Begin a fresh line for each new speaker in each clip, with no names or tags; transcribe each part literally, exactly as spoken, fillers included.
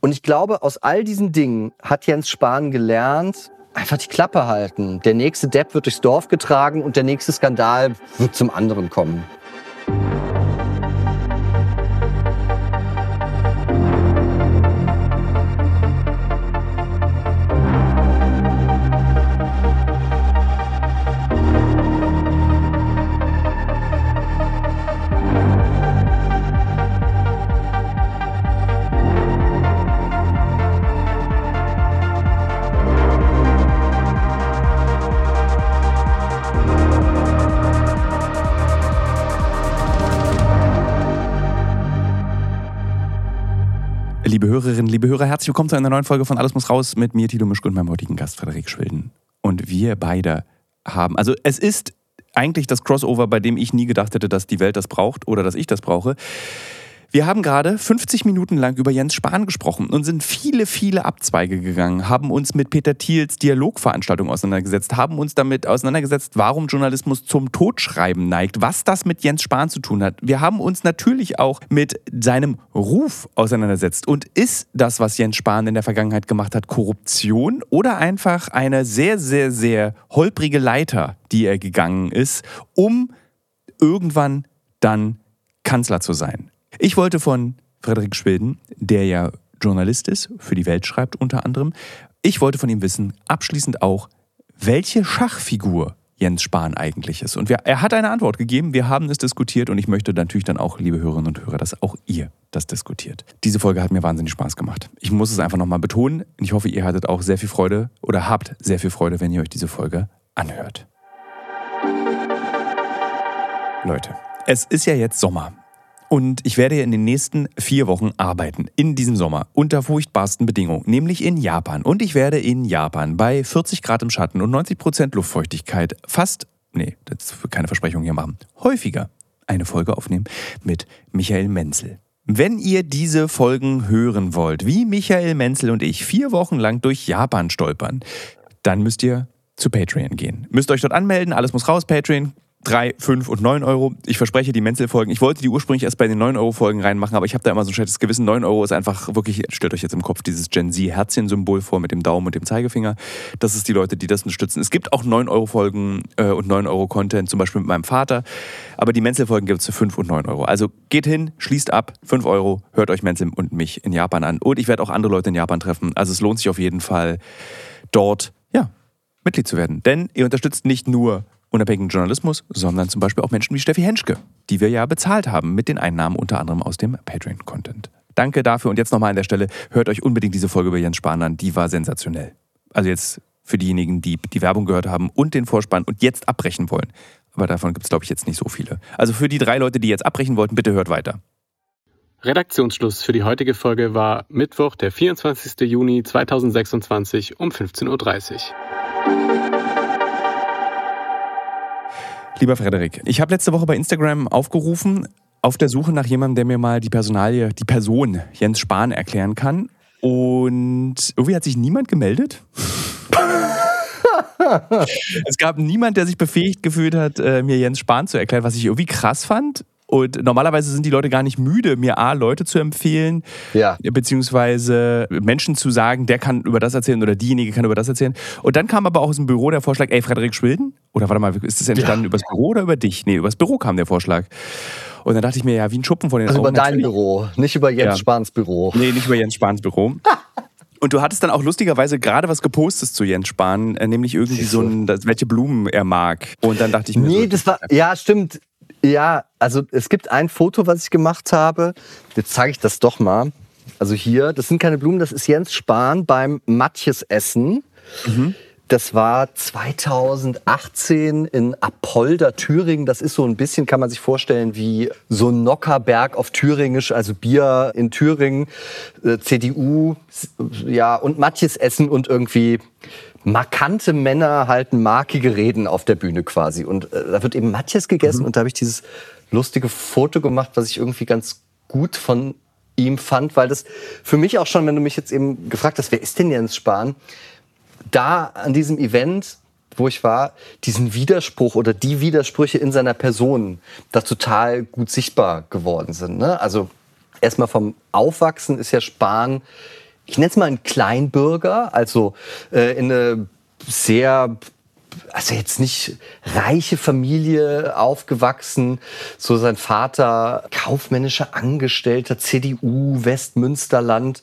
Und ich glaube, aus all diesen Dingen hat Jens Spahn gelernt, einfach die Klappe halten. Der nächste Depp wird durchs Dorf getragen und der nächste Skandal wird zum anderen kommen.
Liebe Hörerinnen, liebe Hörer, herzlich willkommen zu einer neuen Folge von Alles muss raus mit mir, Thilo Mischke, und meinem heutigen Gast Frederik Schwilden. Und wir beide haben, also es ist eigentlich das Crossover, bei dem ich nie gedacht hätte, dass die Welt das braucht oder dass ich das brauche. Wir haben gerade fünfzig Minuten lang über Jens Spahn gesprochen und sind viele, viele Abzweige gegangen, haben uns mit Peter Thiels Dialogveranstaltung auseinandergesetzt, haben uns damit auseinandergesetzt, warum Journalismus zum Totschreiben neigt, was das mit Jens Spahn zu tun hat. Wir haben uns natürlich auch mit seinem Ruf auseinandergesetzt. Und ist das, was Jens Spahn in der Vergangenheit gemacht hat, Korruption oder einfach eine sehr, sehr, sehr holprige Leiter, die er gegangen ist, um irgendwann dann Kanzler zu sein? Ich wollte von Frederik Schwilden, der ja Journalist ist, für die Welt schreibt unter anderem, ich wollte von ihm wissen, abschließend auch, welche Schachfigur Jens Spahn eigentlich ist. Und wir, er hat eine Antwort gegeben, wir haben es diskutiert und ich möchte natürlich dann auch, liebe Hörerinnen und Hörer, dass auch ihr das diskutiert. Diese Folge hat mir wahnsinnig Spaß gemacht. Ich muss es einfach nochmal betonen. Ich hoffe, ihr hattet auch sehr viel Freude oder habt sehr viel Freude, wenn ihr euch diese Folge anhört. Leute, es ist ja jetzt Sommer. Und ich werde in den nächsten vier Wochen arbeiten, in diesem Sommer, unter furchtbarsten Bedingungen, nämlich in Japan. Und ich werde in Japan bei vierzig Grad im Schatten und neunzig Prozent Luftfeuchtigkeit fast, nee, das will keine Versprechung hier machen, häufiger eine Folge aufnehmen mit Michael Menzel. Wenn ihr diese Folgen hören wollt, wie Michael Menzel und ich vier Wochen lang durch Japan stolpern, dann müsst ihr zu Patreon gehen. Müsst euch dort anmelden, alles muss raus, Patreon. drei, fünf und neun Euro. Ich verspreche, die Menzel-Folgen, ich wollte die ursprünglich erst bei den neun Euro Folgen reinmachen, aber ich habe da immer so ein schlechtes Gewissen. neun Euro ist einfach wirklich, stellt euch jetzt im Kopf dieses Gen-Z-Herzchen-Symbol vor mit dem Daumen und dem Zeigefinger. Das ist die Leute, die das unterstützen. Es gibt auch neun Euro Folgen äh, und neun Euro Content, zum Beispiel mit meinem Vater. Aber die Menzel-Folgen gibt es für fünf und neun Euro. Also geht hin, schließt ab, fünf Euro, hört euch Menzel und mich in Japan an. Und ich werde auch andere Leute in Japan treffen. Also es lohnt sich auf jeden Fall, dort, ja, Mitglied zu werden. Denn ihr unterstützt nicht nur unabhängigen Journalismus, sondern zum Beispiel auch Menschen wie Steffi Henschke, die wir ja bezahlt haben mit den Einnahmen unter anderem aus dem Patreon-Content. Danke dafür und jetzt nochmal an der Stelle, hört euch unbedingt diese Folge über Jens Spahn an, die war sensationell. Also jetzt für diejenigen, die die Werbung gehört haben und den Vorspann und jetzt abbrechen wollen. Aber davon gibt es, glaube ich, jetzt nicht so viele. Also für die drei Leute, die jetzt abbrechen wollten, bitte hört weiter.
Redaktionsschluss für die heutige Folge war Mittwoch, der vierundzwanzigster Juni zweitausendsechsundzwanzig um fünfzehn Uhr dreißig.
Lieber Frederik, ich habe letzte Woche bei Instagram aufgerufen, auf der Suche nach jemandem, der mir mal die Personalie, die Person Jens Spahn erklären kann. Und irgendwie hat sich niemand gemeldet. Es gab niemand, der sich befähigt gefühlt hat, mir Jens Spahn zu erklären, was ich irgendwie krass fand. Und normalerweise sind die Leute gar nicht müde, mir A, Leute zu empfehlen, ja, beziehungsweise Menschen zu sagen, der kann über das erzählen oder diejenige kann über das erzählen. Und dann kam aber auch aus dem Büro der Vorschlag, ey, Frederik Schwilden? Oder warte mal, ist das entstanden ja. übers Büro oder über dich? Nee, übers Büro kam der Vorschlag. Und dann dachte ich mir, ja, wie ein Schuppen von den
also
Augen.
Also über dein Büro, nicht über Jens ja. Spahns Büro.
Nee, nicht über Jens Spahns Büro. Und du hattest dann auch lustigerweise gerade was gepostet zu Jens Spahn, nämlich irgendwie so ein, welche Blumen er mag. Und dann dachte ich mir,
nee,
so,
das war, ja, stimmt. Ja, also es gibt ein Foto, was ich gemacht habe. Jetzt zeige ich das doch mal. Also hier, das sind keine Blumen, das ist Jens Spahn beim Matjes-Essen. Mhm. Das war zweitausendachtzehn in Apolda, Thüringen. Das ist so ein bisschen, kann man sich vorstellen, wie so ein Nockerberg auf Thüringisch, also Bier in Thüringen, äh, C D U, ja, und Matjes-Essen und irgendwie markante Männer halten markige Reden auf der Bühne quasi. Und äh, da wird eben Matjes gegessen mhm. und da habe ich dieses lustige Foto gemacht, was ich irgendwie ganz gut von ihm fand, weil das für mich auch schon, wenn du mich jetzt eben gefragt hast, wer ist denn Jens Spahn? Da an diesem Event, wo ich war, diesen Widerspruch oder die Widersprüche in seiner Person da total gut sichtbar geworden sind. Ne? Also erstmal vom Aufwachsen ist ja Spahn ich nenne es mal einen Kleinbürger, also äh, in eine sehr, also jetzt nicht reiche Familie aufgewachsen, so sein Vater kaufmännischer Angestellter, C D U, Westmünsterland.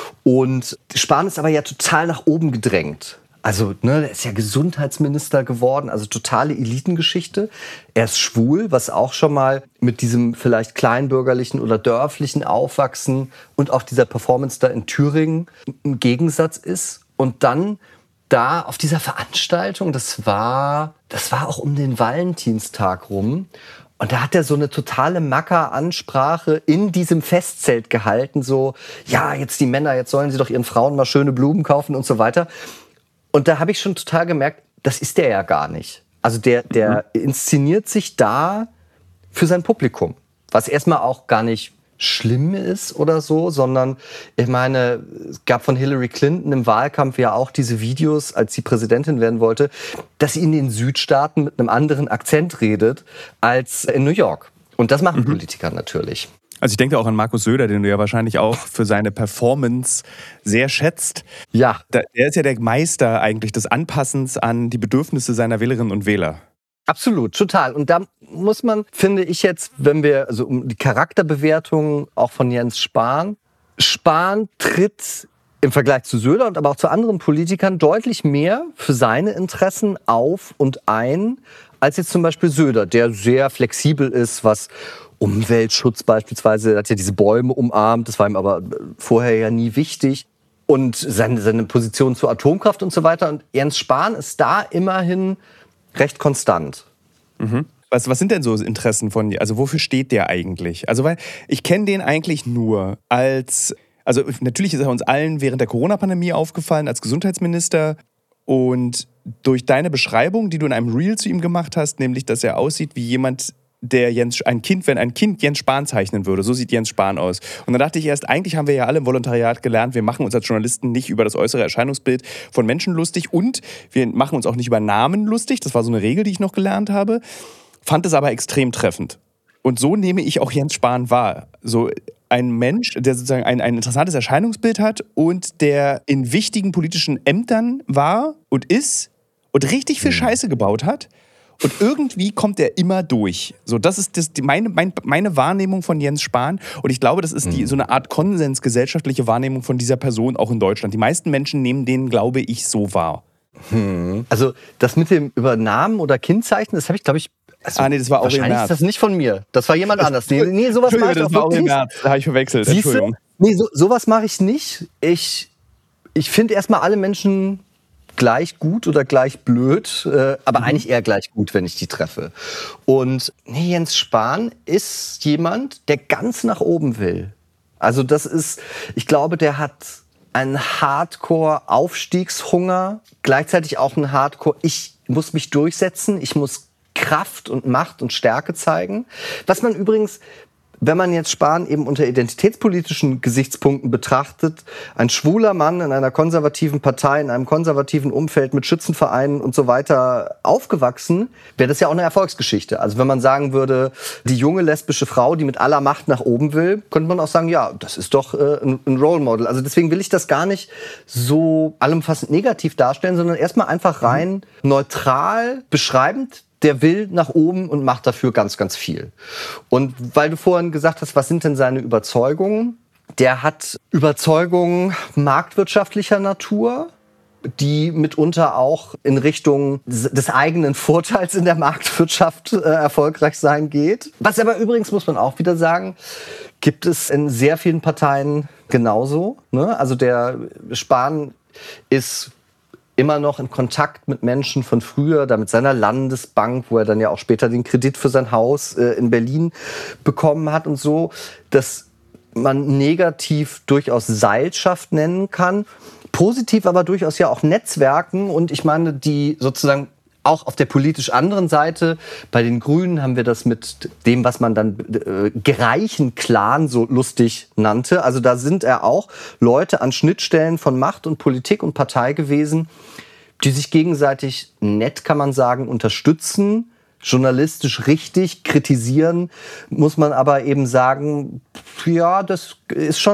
Und Spahn ist aber ja total nach oben gedrängt. Also, ne, der ist ja Gesundheitsminister geworden, also totale Elitengeschichte. Er ist schwul, was auch schon mal mit diesem vielleicht kleinbürgerlichen oder dörflichen Aufwachsen und auch dieser Performance da in Thüringen ein Gegensatz ist. Und dann da auf dieser Veranstaltung, das war, das war auch um den Valentinstag rum. Und da hat er so eine totale Macker-Ansprache in diesem Festzelt gehalten, so, ja, jetzt die Männer, jetzt sollen sie doch ihren Frauen mal schöne Blumen kaufen und so weiter. Und da habe ich schon total gemerkt, das ist der ja gar nicht. Also der, der mhm. inszeniert sich da für sein Publikum, was erstmal auch gar nicht schlimm ist oder so, sondern ich meine, es gab von Hillary Clinton im Wahlkampf ja auch diese Videos, als sie Präsidentin werden wollte, dass sie in den Südstaaten mit einem anderen Akzent redet als in New York. Und das machen mhm. Politiker natürlich.
Also ich denke auch an Markus Söder, den du ja wahrscheinlich auch für seine Performance sehr schätzt.
Ja.
Der ist ja der Meister eigentlich des Anpassens an die Bedürfnisse seiner Wählerinnen und Wähler.
Absolut, total. Und da muss man, finde ich jetzt, wenn wir, also um die Charakterbewertung auch von Jens Spahn, Spahn tritt im Vergleich zu Söder und aber auch zu anderen Politikern deutlich mehr für seine Interessen auf und ein, als jetzt zum Beispiel Söder, der sehr flexibel ist, was Umweltschutz beispielsweise, er hat ja diese Bäume umarmt, das war ihm aber vorher ja nie wichtig. Und seine, seine Position zur Atomkraft und so weiter. Und Jens Spahn ist da immerhin recht konstant.
Mhm. Was, was sind denn so Interessen von dir? Also wofür steht der eigentlich? Also weil ich kenne den eigentlich nur als, also natürlich ist er uns allen während der Corona-Pandemie aufgefallen als Gesundheitsminister. Und durch deine Beschreibung, die du in einem Reel zu ihm gemacht hast, nämlich, dass er aussieht wie jemand, der Jens, ein Kind, wenn ein Kind Jens Spahn zeichnen würde. So sieht Jens Spahn aus. Und dann dachte ich erst, eigentlich haben wir ja alle im Volontariat gelernt, wir machen uns als Journalisten nicht über das äußere Erscheinungsbild von Menschen lustig und wir machen uns auch nicht über Namen lustig. Das war so eine Regel, die ich noch gelernt habe. Fand es aber extrem treffend. Und so nehme ich auch Jens Spahn wahr. So ein Mensch, der sozusagen ein, ein interessantes Erscheinungsbild hat und der in wichtigen politischen Ämtern war und ist und richtig viel Scheiße gebaut hat. Und irgendwie kommt er immer durch. So, das ist das, die, meine, mein, meine Wahrnehmung von Jens Spahn. Und ich glaube, das ist die, so eine Art konsensgesellschaftliche Wahrnehmung von dieser Person auch in Deutschland. Die meisten Menschen nehmen den, glaube ich, so wahr.
Hm. Also das mit dem über Namen oder Kindzeichen, das habe ich, glaube ich, also
ah, nee, das war Aurel
wahrscheinlich
Merz.
Ist das nicht von mir. Das war jemand anders. Nee, nee sowas mache ich
das
doch
war Aurel
nicht.
Merz. Da habe ich verwechselt.
Siehste?
Entschuldigung.
Nee, so, sowas mache ich nicht. Ich, ich finde erstmal alle Menschen gleich gut oder gleich blöd, äh, aber mhm. eigentlich eher gleich gut, wenn ich die treffe. Und nee, Jens Spahn ist jemand, der ganz nach oben will. Also das ist, ich glaube, der hat einen Hardcore-Aufstiegshunger, gleichzeitig auch einen Hardcore, ich muss mich durchsetzen, ich muss Kraft und Macht und Stärke zeigen. Was man übrigens, wenn man jetzt Spahn eben unter identitätspolitischen Gesichtspunkten betrachtet, ein schwuler Mann in einer konservativen Partei, in einem konservativen Umfeld mit Schützenvereinen und so weiter aufgewachsen, wäre das ja auch eine Erfolgsgeschichte. Also wenn man sagen würde, die junge lesbische Frau, die mit aller Macht nach oben will, könnte man auch sagen, ja, das ist doch äh, ein, ein Role Model. Also deswegen will ich das gar nicht so allumfassend negativ darstellen, sondern erstmal einfach rein neutral beschreibend. Der will nach oben und macht dafür ganz, ganz viel. Und weil du vorhin gesagt hast, was sind denn seine Überzeugungen? Der hat Überzeugungen marktwirtschaftlicher Natur, die mitunter auch in Richtung des eigenen Vorteils in der Marktwirtschaft äh, erfolgreich sein geht. Was aber übrigens, muss man auch wieder sagen, gibt es in sehr vielen Parteien genauso. Ne? Also der Spahn ist immer noch in Kontakt mit Menschen von früher, da mit seiner Landesbank, wo er dann ja auch später den Kredit für sein Haus äh, in Berlin bekommen hat und so, dass man negativ durchaus Seilschaft nennen kann, positiv aber durchaus ja auch Netzwerken. Und ich meine, die sozusagen auch auf der politisch anderen Seite, bei den Grünen haben wir das mit dem, was man dann äh, gereichen Clan so lustig nannte. Also da sind er auch Leute an Schnittstellen von Macht und Politik und Partei gewesen, die sich gegenseitig nett, kann man sagen, unterstützen, journalistisch richtig kritisieren, muss man aber eben sagen, ja, das ist schon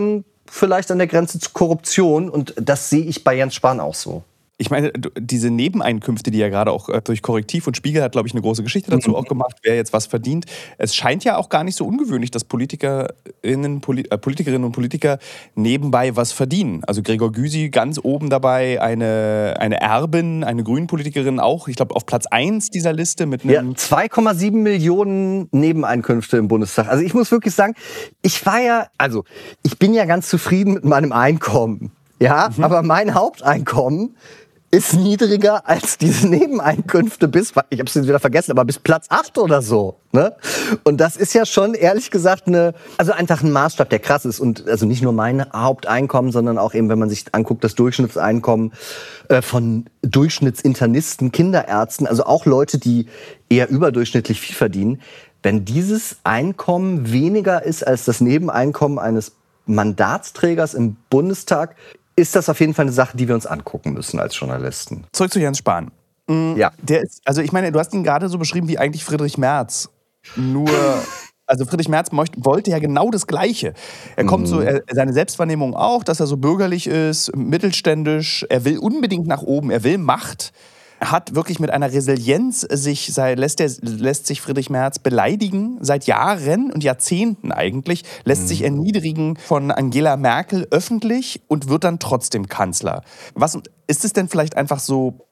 vielleicht an der Grenze zu Korruption. Und das sehe ich bei Jens Spahn auch so.
Ich meine, diese Nebeneinkünfte, die ja gerade auch durch Korrektiv und Spiegel hat, glaube ich, eine große Geschichte dazu mhm. auch gemacht, wer jetzt was verdient. Es scheint ja auch gar nicht so ungewöhnlich, dass Politikerinnen, Poli- äh, Politikerinnen und Politiker nebenbei was verdienen. Also Gregor Gysi ganz oben dabei, eine, eine Erbin, eine Grünen-Politikerin auch, ich glaube, auf Platz eins dieser Liste mit einem...
Ja, zwei Komma sieben Millionen Nebeneinkünfte im Bundestag. Also ich muss wirklich sagen, ich war ja, also ich bin ja ganz zufrieden mit meinem Einkommen. Ja, mhm. aber mein Haupteinkommen ist niedriger als diese Nebeneinkünfte bis, ich habe es wieder vergessen, aber bis Platz acht oder so. Ne? Und das ist ja schon, ehrlich gesagt, eine, also einfach ein Maßstab, der krass ist. Und also nicht nur mein Haupteinkommen, sondern auch eben, wenn man sich anguckt, das Durchschnittseinkommen äh, von Durchschnittsinternisten, Kinderärzten, also auch Leute, die eher überdurchschnittlich viel verdienen. Wenn dieses Einkommen weniger ist als das Nebeneinkommen eines Mandatsträgers im Bundestag, ist das auf jeden Fall eine Sache, die wir uns angucken müssen als Journalisten.
Zurück zu Jens Spahn. Mhm. Ja. Der ist, also ich meine, du hast ihn gerade so beschrieben wie eigentlich Friedrich Merz. Nur, also Friedrich Merz möchte, wollte ja genau das Gleiche. Er kommt mhm. so, er, seine Selbstwahrnehmung auch, dass er so bürgerlich ist, mittelständisch. Er will unbedingt nach oben, er will Macht. Er hat wirklich mit einer Resilienz sich, sei, lässt, der, lässt sich Friedrich Merz beleidigen, seit Jahren und Jahrzehnten eigentlich, lässt mhm. sich erniedrigen von Angela Merkel öffentlich und wird dann trotzdem Kanzler. Was, ist es denn vielleicht einfach so,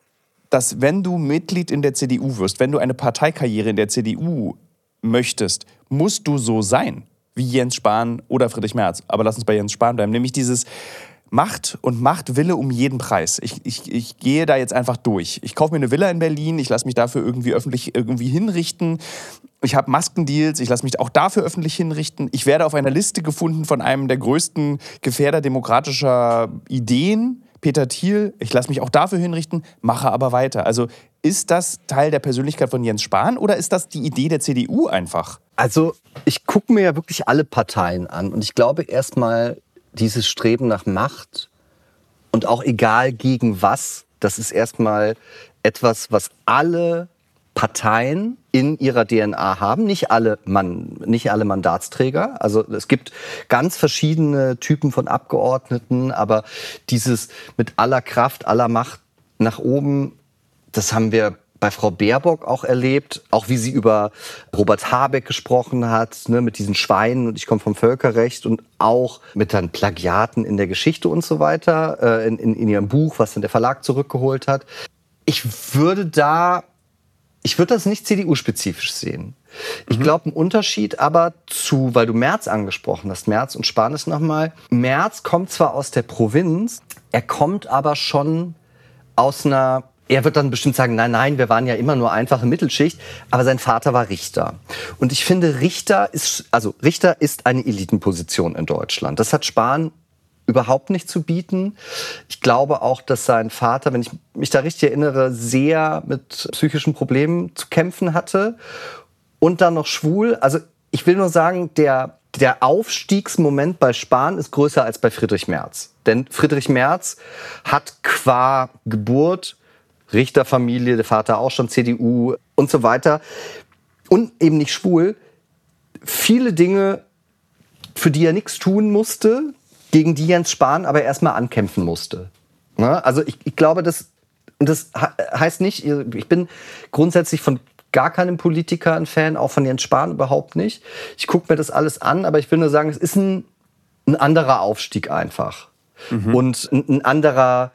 dass wenn du Mitglied in der C D U wirst, wenn du eine Parteikarriere in der C D U möchtest, musst du so sein wie Jens Spahn oder Friedrich Merz? Aber lass uns bei Jens Spahn bleiben, nämlich dieses Macht und Machtwille um jeden Preis. Ich, ich, ich gehe da jetzt einfach durch. Ich kaufe mir eine Villa in Berlin, ich lasse mich dafür irgendwie öffentlich irgendwie hinrichten. Ich habe Maskendeals, ich lasse mich auch dafür öffentlich hinrichten. Ich werde auf einer Liste gefunden von einem der größten Gefährder demokratischer Ideen, Peter Thiel. Ich lasse mich auch dafür hinrichten, mache aber weiter. Also ist das Teil der Persönlichkeit von Jens Spahn oder ist das die Idee der C D U einfach?
Also ich gucke mir ja wirklich alle Parteien an und ich glaube erstmal, dieses Streben nach Macht und auch egal gegen was, das ist erstmal etwas, was alle Parteien in ihrer D N A haben. Nicht alle, Mann, nicht alle Mandatsträger. Also es gibt ganz verschiedene Typen von Abgeordneten, aber dieses mit aller Kraft, aller Macht nach oben, das haben wir bei Frau Baerbock auch erlebt, auch wie sie über Robert Habeck gesprochen hat, ne, mit diesen Schweinen und ich komme vom Völkerrecht und auch mit dann Plagiaten in der Geschichte und so weiter, äh, in, in, in ihrem Buch, was dann der Verlag zurückgeholt hat. Ich würde da, ich würde das nicht C D U-spezifisch sehen. Ich glaube, ein Unterschied aber zu, weil du Merz angesprochen hast, Merz und Spahn ist nochmal, Merz kommt zwar aus der Provinz, er kommt aber schon aus einer, er wird dann bestimmt sagen, nein, nein, wir waren ja immer nur einfache Mittelschicht, aber sein Vater war Richter. Und ich finde, Richter ist, also Richter ist eine Elitenposition in Deutschland. Das hat Spahn überhaupt nicht zu bieten. Ich glaube auch, dass sein Vater, wenn ich mich da richtig erinnere, sehr mit psychischen Problemen zu kämpfen hatte und dann noch schwul. Also ich will nur sagen, der, der Aufstiegsmoment bei Spahn ist größer als bei Friedrich Merz. Denn Friedrich Merz hat qua Geburt Richterfamilie, der Vater auch schon C D U und so weiter. Und eben nicht schwul. Viele Dinge, für die er nichts tun musste, gegen die Jens Spahn aber erstmal ankämpfen musste. Na, also ich, ich glaube, das, und das heißt nicht, ich bin grundsätzlich von gar keinem Politiker ein Fan, auch von Jens Spahn überhaupt nicht. Ich gucke mir das alles an, aber ich will nur sagen, es ist ein, ein anderer Aufstieg einfach. Mhm. Und ein, ein anderer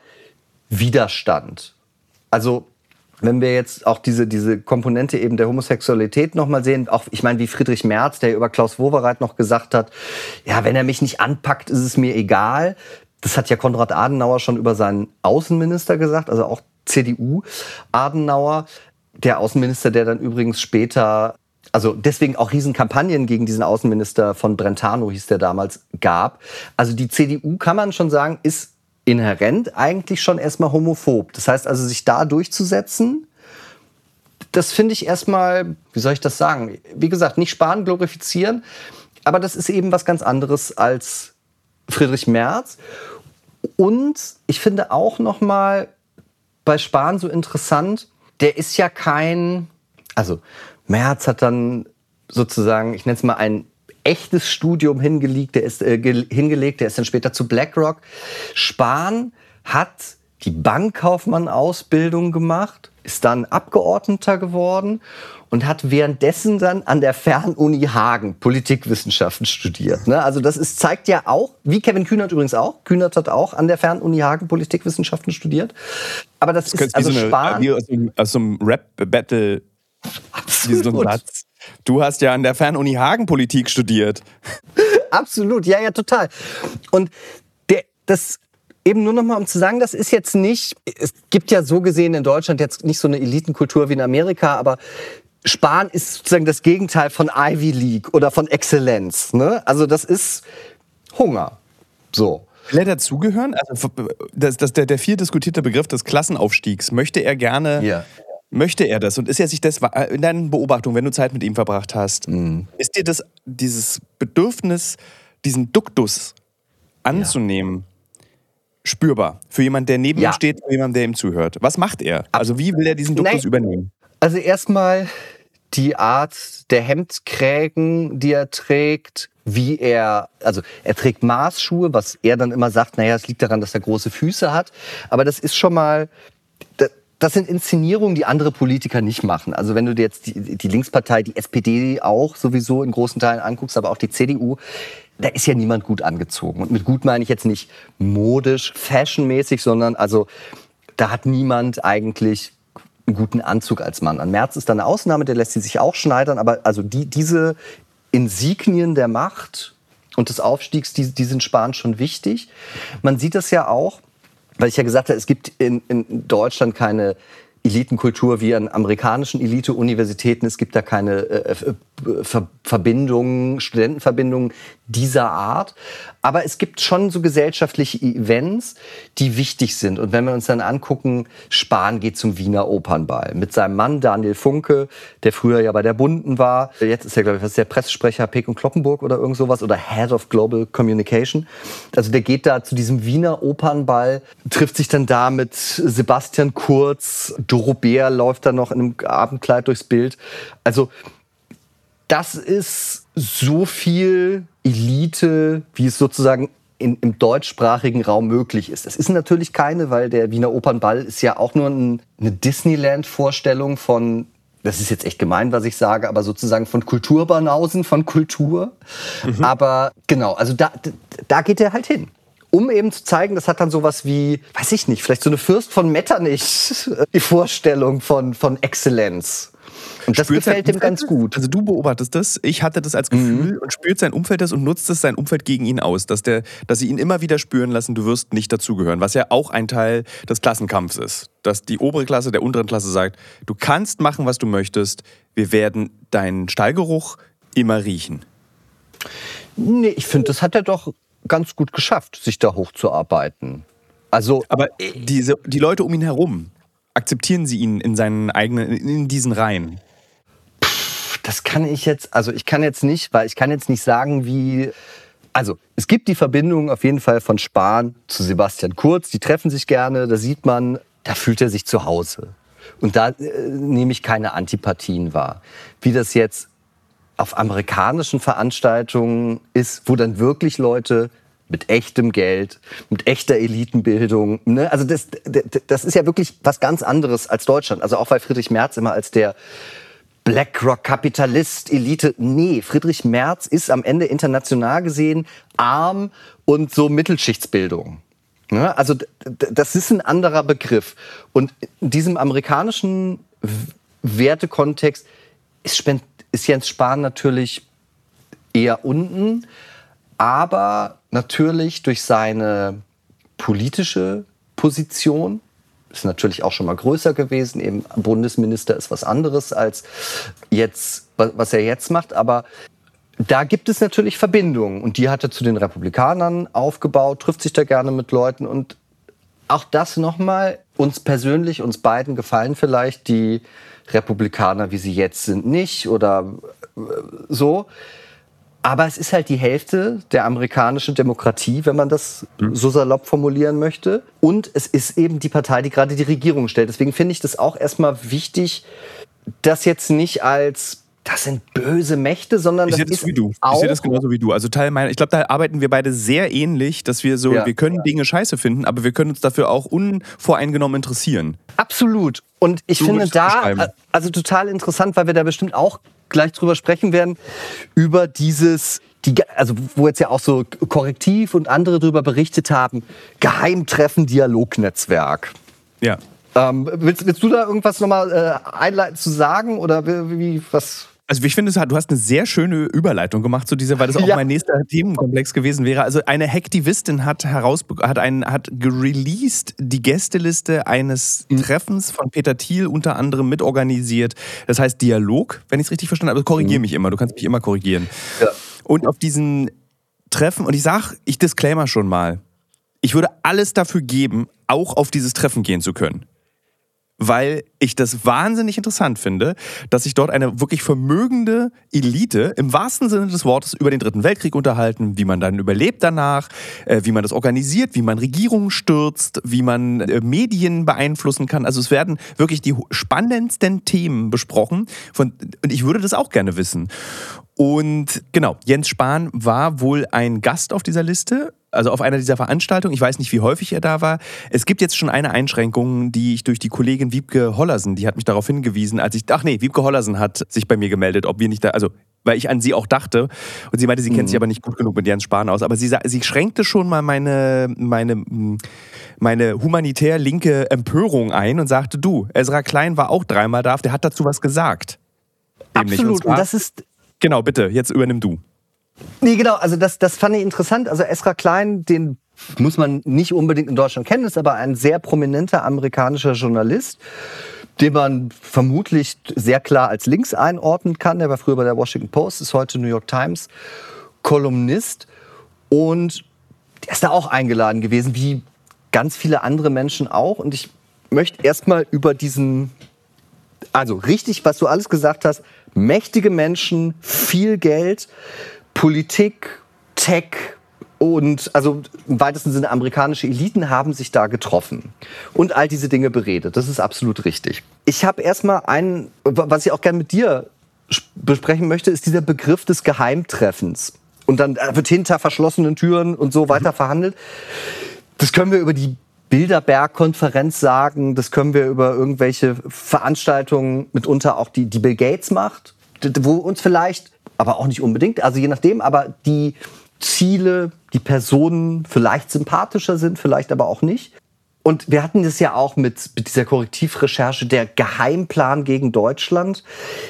Widerstand. Also wenn wir jetzt auch diese, diese Komponente eben der Homosexualität nochmal sehen, auch ich meine wie Friedrich Merz, der über Klaus Wowereit noch gesagt hat, ja, wenn er mich nicht anpackt, ist es mir egal. Das hat ja Konrad Adenauer schon über seinen Außenminister gesagt, also auch C D U Adenauer, der Außenminister, der dann übrigens später, also deswegen auch Riesenkampagnen gegen diesen Außenminister von Brentano hieß der damals, gab. Also die C D U, kann man schon sagen, ist inhärent eigentlich schon erstmal homophob. Das heißt also, sich da durchzusetzen, das finde ich erstmal, wie soll ich das sagen? Wie gesagt, nicht Spahn glorifizieren, aber das ist eben was ganz anderes als Friedrich Merz. Und ich finde auch nochmal bei Spahn so interessant, der ist ja kein, also Merz hat dann sozusagen, ich nenne es mal einen echtes Studium hingelegt, der ist, äh, ge- hingelegt, der ist dann später zu BlackRock. Spahn hat die Bankkaufmann-Ausbildung gemacht, ist dann Abgeordneter geworden und hat währenddessen dann an der Fernuni Hagen Politikwissenschaften studiert. Ne? Also das ist, zeigt ja auch, wie Kevin Kühnert übrigens auch, Kühnert hat auch an der Fernuni Hagen Politikwissenschaften studiert. Aber das, das ist also
wie so eine,
Spahn...
Wie aus, einem, aus so einem Rap-Battle, wie so ein Satz. Du hast ja an der Fernuni Hagen Politik studiert.
Absolut, ja, ja, total. Und der, das... Eben nur noch mal, um zu sagen, das ist jetzt nicht, es gibt ja so gesehen in Deutschland jetzt nicht so eine Elitenkultur wie in Amerika, aber Spahn ist sozusagen das Gegenteil von Ivy League oder von Exzellenz. Ne? Also das ist Hunger. So.
Will er dazugehören? Also das, das, der, der viel diskutierte Begriff des Klassenaufstiegs, möchte er gerne,
ja.
möchte er das? Und ist er sich das, in deinen Beobachtungen, wenn du Zeit mit ihm verbracht hast,
mhm.
ist dir das, dieses Bedürfnis, diesen Duktus anzunehmen, ja. spürbar für jemanden, der neben
ja.
ihm steht, für jemanden, der ihm zuhört? Was macht er? Also wie will er diesen Duktus
Nein.
übernehmen?
Also erstmal die Art der Hemdkrägen, die er trägt, wie er, also er trägt Maßschuhe, was er dann immer sagt, naja, es liegt daran, dass er große Füße hat. Aber das ist schon mal, das sind Inszenierungen, die andere Politiker nicht machen. Also wenn du dir jetzt die, die Linkspartei, die S P D auch sowieso in großen Teilen anguckst, aber auch die C D U, da ist ja niemand gut angezogen. Und mit gut meine ich jetzt nicht modisch, fashionmäßig, sondern also da hat niemand eigentlich einen guten Anzug als Mann. An Merz ist da eine Ausnahme, der lässt sie sich auch schneidern, aber also die, diese Insignien der Macht und des Aufstiegs, die, die sind Spahn schon wichtig. Man sieht das ja auch, weil ich ja gesagt habe, es gibt in, in Deutschland keine Elitenkultur wie an amerikanischen Elite-Universitäten. Es gibt da keine äh, Ver- Verbindungen, Studentenverbindungen dieser Art. Aber es gibt schon so gesellschaftliche Events, die wichtig sind. Und wenn wir uns dann angucken, Spahn geht zum Wiener Opernball mit seinem Mann Daniel Funke, der früher ja bei der Bunden war. Jetzt ist er, glaube ich, was ist der Pressesprecher Peek und Kloppenburg oder irgend sowas oder Head of Global Communication. Also der geht da zu diesem Wiener Opernball, trifft sich dann da mit Sebastian Kurz, Doro Bär läuft da noch in einem Abendkleid durchs Bild. Also das ist so viel Elite, wie es sozusagen in, im deutschsprachigen Raum möglich ist. Es ist natürlich keine, weil der Wiener Opernball ist ja auch nur ein, eine Disneyland-Vorstellung von, das ist jetzt echt gemein, was ich sage, aber sozusagen von Kulturbanausen, von Kultur. Mhm. Aber genau, also da, da geht er halt hin. Um eben zu zeigen, das hat dann sowas wie, weiß ich nicht, vielleicht so eine Fürst von Metternich, die Vorstellung von, von Exzellenz. Und das spürt gefällt ihm ganz gut.
Also du beobachtest das, ich hatte das als Gefühl, mhm. und spürt sein Umfeld das und nutzt es sein Umfeld gegen ihn aus, dass, der, dass sie ihn immer wieder spüren lassen, du wirst nicht dazugehören, was ja auch ein Teil des Klassenkampfs ist. Dass die obere Klasse der unteren Klasse sagt, du kannst machen, was du möchtest, wir werden deinen Stallgeruch immer riechen.
Nee, ich finde, das hat er doch ganz gut geschafft, sich da hochzuarbeiten. Also,
aber diese, die Leute um ihn herum, akzeptieren sie ihn in seinen eigenen, in diesen Reihen?
Das kann ich jetzt, also ich kann jetzt nicht, weil ich kann jetzt nicht sagen, wie, also es gibt die Verbindung auf jeden Fall von Spahn zu Sebastian Kurz, die treffen sich gerne, da sieht man, da fühlt er sich zu Hause. Und da äh, nehme ich keine Antipathien wahr. Wie das jetzt auf amerikanischen Veranstaltungen ist, wo dann wirklich Leute mit echtem Geld, mit echter Elitenbildung, ne? Also das, das ist ja wirklich was ganz anderes als Deutschland. Also auch weil Friedrich Merz immer als der BlackRock-Kapitalist, Elite, nee, Friedrich Merz ist am Ende international gesehen arm und so Mittelschichtsbildung. Ne? Also das ist ein anderer Begriff. Und in diesem amerikanischen Wertekontext ist, ist Jens Spahn natürlich eher unten, aber natürlich durch seine politische Position, ist natürlich auch schon mal größer gewesen, eben Bundesminister ist was anderes als jetzt, was er jetzt macht, aber da gibt es natürlich Verbindungen und die hat er zu den Republikanern aufgebaut, trifft sich da gerne mit Leuten und auch das nochmal, uns persönlich, uns beiden gefallen vielleicht die Republikaner, wie sie jetzt sind, nicht oder so. Aber es ist halt die Hälfte der amerikanischen Demokratie, wenn man das so salopp formulieren möchte. Und es ist eben die Partei, die gerade die Regierung stellt. Deswegen finde ich das auch erstmal wichtig, das jetzt nicht als das sind böse Mächte, sondern
ich
das
sehe das
ist
wie du.
auch...
Ich sehe das genauso wie du. Also Teil meiner, ich glaube, da arbeiten wir beide sehr ähnlich, dass wir so, ja. wir können Dinge scheiße finden, aber wir können uns dafür auch unvoreingenommen interessieren.
Absolut. Und ich so finde da, also total interessant, weil wir da bestimmt auch gleich drüber sprechen werden, über dieses, die, also wo jetzt ja auch so Korrektiv und andere drüber berichtet haben, Geheimtreffen-Dialognetzwerk.
Ja.
Ähm, willst, willst du da irgendwas nochmal äh, einleitend zu sagen oder wie, wie was...
Also ich finde, du hast eine sehr schöne Überleitung gemacht zu dieser, weil das auch ja. mein nächster Themenkomplex gewesen wäre. Also eine Hacktivistin hat heraus hat ein, hat gereleased die Gästeliste eines mhm. Treffens von Peter Thiel unter anderem mitorganisiert. Das heißt Dialog, wenn ich es richtig verstanden habe. Also korrigiere mhm. mich immer, du kannst mich immer korrigieren. Ja. Und auf diesen Treffen, und ich sag, ich disclaimer schon mal, ich würde alles dafür geben, auch auf dieses Treffen gehen zu können. Weil ich das wahnsinnig interessant finde, dass sich dort eine wirklich vermögende Elite im wahrsten Sinne des Wortes über den Dritten Weltkrieg unterhalten, wie man dann überlebt danach, äh, wie man das organisiert, wie man Regierungen stürzt, wie man äh, Medien beeinflussen kann. Also es werden wirklich die spannendsten Themen besprochen von, und ich würde das auch gerne wissen. Und genau, Jens Spahn war wohl ein Gast auf dieser Liste, also auf einer dieser Veranstaltungen. Ich weiß nicht, wie häufig er da war. Es gibt jetzt schon eine Einschränkung, die ich durch die Kollegin Wiebke Hollersen, die hat mich darauf hingewiesen, als ich, ach nee, Wiebke Hollersen hat sich bei mir gemeldet, ob wir nicht da, also weil ich an sie auch dachte und sie meinte, sie mhm. kennt sich aber nicht gut genug mit Jens Spahn aus, aber sie, sie schränkte schon mal meine, meine, meine humanitär linke Empörung ein und sagte, du, Ezra Klein war auch dreimal da, der hat dazu was gesagt.
Absolut, und, zwar, und das ist...
Genau, bitte, jetzt übernimm du.
Nee, genau, also das, das fand ich interessant. Also Ezra Klein, den muss man nicht unbedingt in Deutschland kennen, ist aber ein sehr prominenter amerikanischer Journalist, den man vermutlich sehr klar als links einordnen kann. Der war früher bei der Washington Post, ist heute New York Times Kolumnist. Und der ist da auch eingeladen gewesen, wie ganz viele andere Menschen auch. Und ich möchte erstmal über diesen, also richtig, was du alles gesagt hast, mächtige Menschen, viel Geld, Politik, Tech und also im weitesten Sinne amerikanische Eliten haben sich da getroffen und all diese Dinge beredet. Das ist absolut richtig. Ich habe erstmal einen, was ich auch gerne mit dir besprechen möchte, ist dieser Begriff des Geheimtreffens. Und dann wird hinter verschlossenen Türen und so weiter verhandelt. Das können wir über die Bilderberg-Konferenz sagen, das können wir über irgendwelche Veranstaltungen, mitunter auch die, die Bill Gates macht, wo uns vielleicht, aber auch nicht unbedingt, also je nachdem, aber die Ziele, die Personen vielleicht sympathischer sind, vielleicht aber auch nicht. Und wir hatten das ja auch mit, mit dieser Korrektivrecherche, der Geheimplan gegen Deutschland.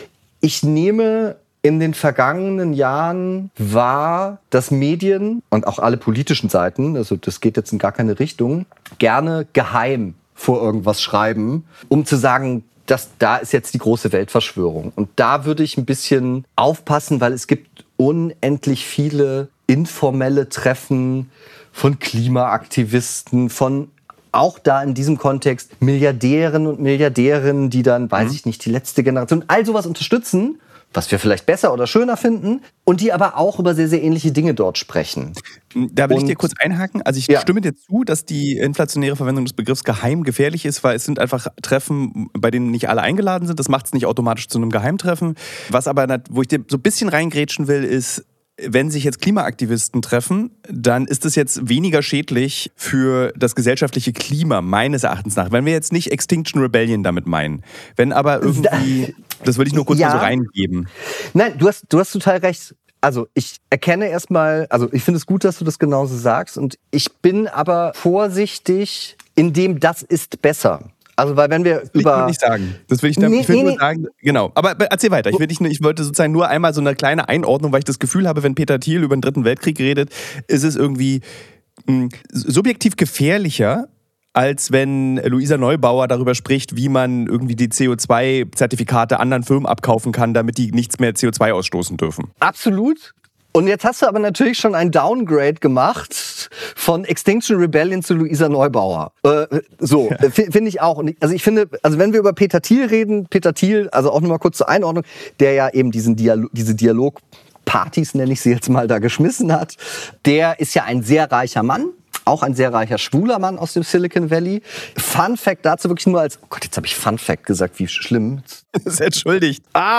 Ich nehme in den vergangenen Jahren wahr, dass Medien und auch alle politischen Seiten, also das geht jetzt in gar keine Richtung, gerne geheim vor irgendwas schreiben, um zu sagen, dass da ist jetzt die große Weltverschwörung. Und da würde ich ein bisschen aufpassen, weil es gibt unendlich viele informelle Treffen von Klimaaktivisten, von auch da in diesem Kontext Milliardären und Milliardärinnen, die dann, weiß mhm. ich nicht, die letzte Generation, all sowas unterstützen, was wir vielleicht besser oder schöner finden, und die aber auch über sehr, sehr ähnliche Dinge dort sprechen.
Da will und, ich dir kurz einhaken. Also ich
ja.
stimme dir zu, dass die inflationäre Verwendung des Begriffs geheim gefährlich ist, weil es sind einfach Treffen, bei denen nicht alle eingeladen sind. Das macht es nicht automatisch zu einem Geheimtreffen. Was aber, wo ich dir so ein bisschen reingrätschen will, ist, wenn sich jetzt Klimaaktivisten treffen, dann ist es jetzt weniger schädlich für das gesellschaftliche Klima, meines Erachtens nach. Wenn wir jetzt nicht Extinction Rebellion damit meinen. Wenn aber irgendwie, das will ich nur kurz ja. mal so reingeben.
Nein, du hast, du hast total recht. Also ich erkenne erstmal, also ich finde es gut, dass du das genauso sagst. Und ich bin aber vorsichtig, indem das ist besser. Also, weil wenn wir
das
über...
Das will ich nicht sagen. Das will ich, nee, ich will nee, nur nee. sagen, genau. Aber erzähl weiter. Ich, will nicht, ich wollte sozusagen nur einmal so eine kleine Einordnung, weil ich das Gefühl habe, wenn Peter Thiel über den Dritten Weltkrieg redet, ist es irgendwie mh, subjektiv gefährlicher, als wenn Luisa Neubauer darüber spricht, wie man irgendwie die C O zwei Zertifikate anderen Firmen abkaufen kann, damit die nichts mehr C O zwei ausstoßen dürfen.
Absolut. Und jetzt hast du aber natürlich schon ein Downgrade gemacht von Extinction Rebellion zu Luisa Neubauer. Äh, so, ja. finde ich auch. Also ich finde, also wenn wir über Peter Thiel reden, Peter Thiel, also auch nochmal kurz zur Einordnung, der ja eben diesen Dialog, diese Dialogpartys, nenne ich sie jetzt mal, da geschmissen hat, der ist ja ein sehr reicher Mann. Auch ein sehr reicher schwuler Mann aus dem Silicon Valley. Fun Fact dazu wirklich nur als... Oh Gott, jetzt habe ich Fun Fact gesagt, wie schlimm.
Das ist entschuldigt.
Ah,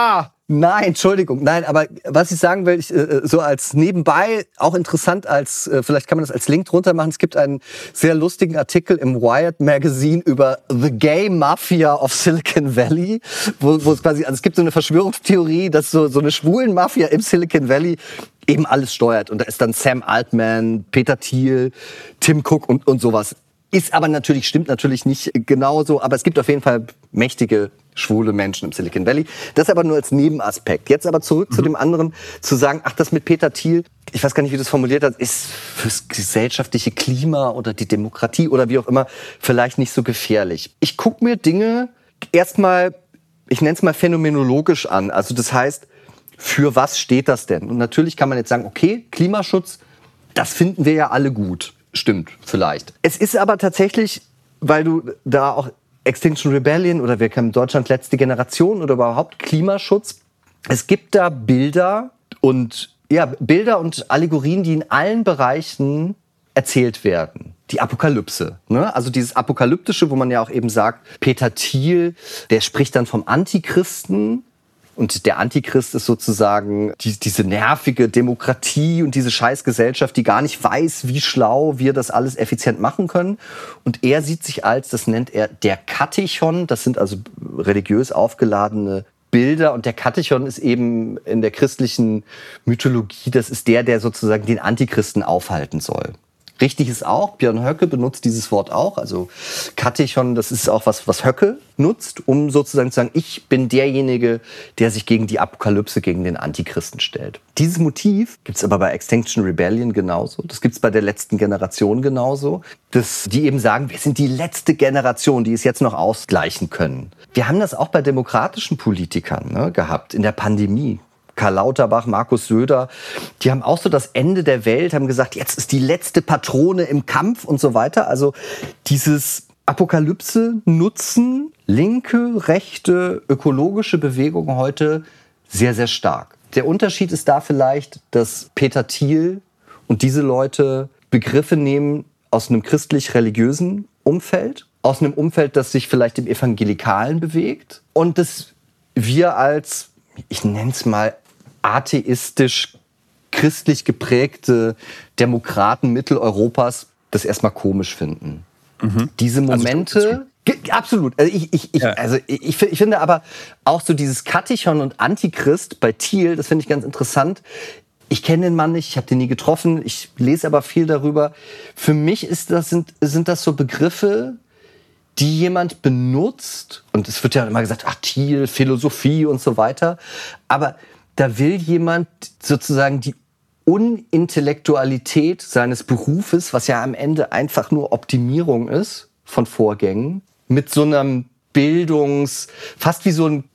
Nein, Entschuldigung, nein, aber was ich sagen will, ich, äh, so als nebenbei, auch interessant als, äh, vielleicht kann man das als Link drunter machen, es gibt einen sehr lustigen Artikel im Wired Magazine über The Gay Mafia of Silicon Valley, wo, wo es quasi, also es gibt so eine Verschwörungstheorie, dass so, so eine schwulen Mafia im Silicon Valley eben alles steuert. Und da ist dann Sam Altman, Peter Thiel, Tim Cook und, und sowas. Ist aber natürlich, stimmt natürlich nicht genauso, aber es gibt auf jeden Fall mächtige schwule Menschen im Silicon Valley. Das aber nur als Nebenaspekt. Jetzt aber zurück mhm. zu dem anderen, zu sagen, ach, das mit Peter Thiel, ich weiß gar nicht, wie du das formuliert hast, ist fürs gesellschaftliche Klima oder die Demokratie oder wie auch immer vielleicht nicht so gefährlich. Ich gucke mir Dinge erstmal, ich nenne es mal phänomenologisch an. Also das heißt, für was steht das denn? Und natürlich kann man jetzt sagen, okay, Klimaschutz, das finden wir ja alle gut. Stimmt, vielleicht. Es ist aber tatsächlich, weil du da auch Extinction Rebellion oder wir kennen Deutschland letzte Generation oder überhaupt Klimaschutz. Es gibt da Bilder und ja, Bilder und Allegorien, die in allen Bereichen erzählt werden. Die Apokalypse, ne? Also dieses Apokalyptische, wo man ja auch eben sagt, Peter Thiel, der spricht dann vom Antichristen. Und der Antichrist ist sozusagen die, diese nervige Demokratie und diese Scheißgesellschaft, die gar nicht weiß, wie schlau wir das alles effizient machen können. Und er sieht sich als, das nennt er der Katechon, das sind also religiös aufgeladene Bilder. Und der Katechon ist eben in der christlichen Mythologie, das ist der, der sozusagen den Antichristen aufhalten soll. Richtig ist auch, Björn Höcke benutzt dieses Wort auch, also Katechon, das ist auch was, was Höcke nutzt, um sozusagen zu sagen, ich bin derjenige, der sich gegen die Apokalypse, gegen den Antichristen stellt. Dieses Motiv gibt's aber bei Extinction Rebellion genauso, das gibt's bei der letzten Generation genauso, dass die eben sagen, wir sind die letzte Generation, die es jetzt noch ausgleichen können. Wir haben das auch bei demokratischen Politikern, ne, gehabt, in der Pandemie. Karl Lauterbach, Markus Söder, die haben auch so das Ende der Welt, haben gesagt, jetzt ist die letzte Patrone im Kampf und so weiter. Also dieses Apokalypse nutzen linke, rechte, ökologische Bewegungen heute sehr, sehr stark. Der Unterschied ist da vielleicht, dass Peter Thiel und diese Leute Begriffe nehmen aus einem christlich-religiösen Umfeld, aus einem Umfeld, das sich vielleicht im Evangelikalen bewegt und dass wir als, ich nenne es mal, atheistisch, christlich geprägte Demokraten Mitteleuropas das erstmal komisch finden. Mhm. Diese Momente, also, absolut. Also ich, ich, ich, ja. also ich, ich finde aber auch so dieses Katechon und Antichrist bei Thiel, das finde ich ganz interessant. Ich kenne den Mann nicht, ich habe den nie getroffen, ich lese aber viel darüber. Für mich ist das, sind, sind das so Begriffe, die jemand benutzt, und es wird ja immer gesagt, ach, Thiel, Philosophie und so weiter, aber da will jemand sozusagen die Unintellektualität seines Berufes, was ja am Ende einfach nur Optimierung ist von Vorgängen, mit so einem Bildungs-, fast wie so ein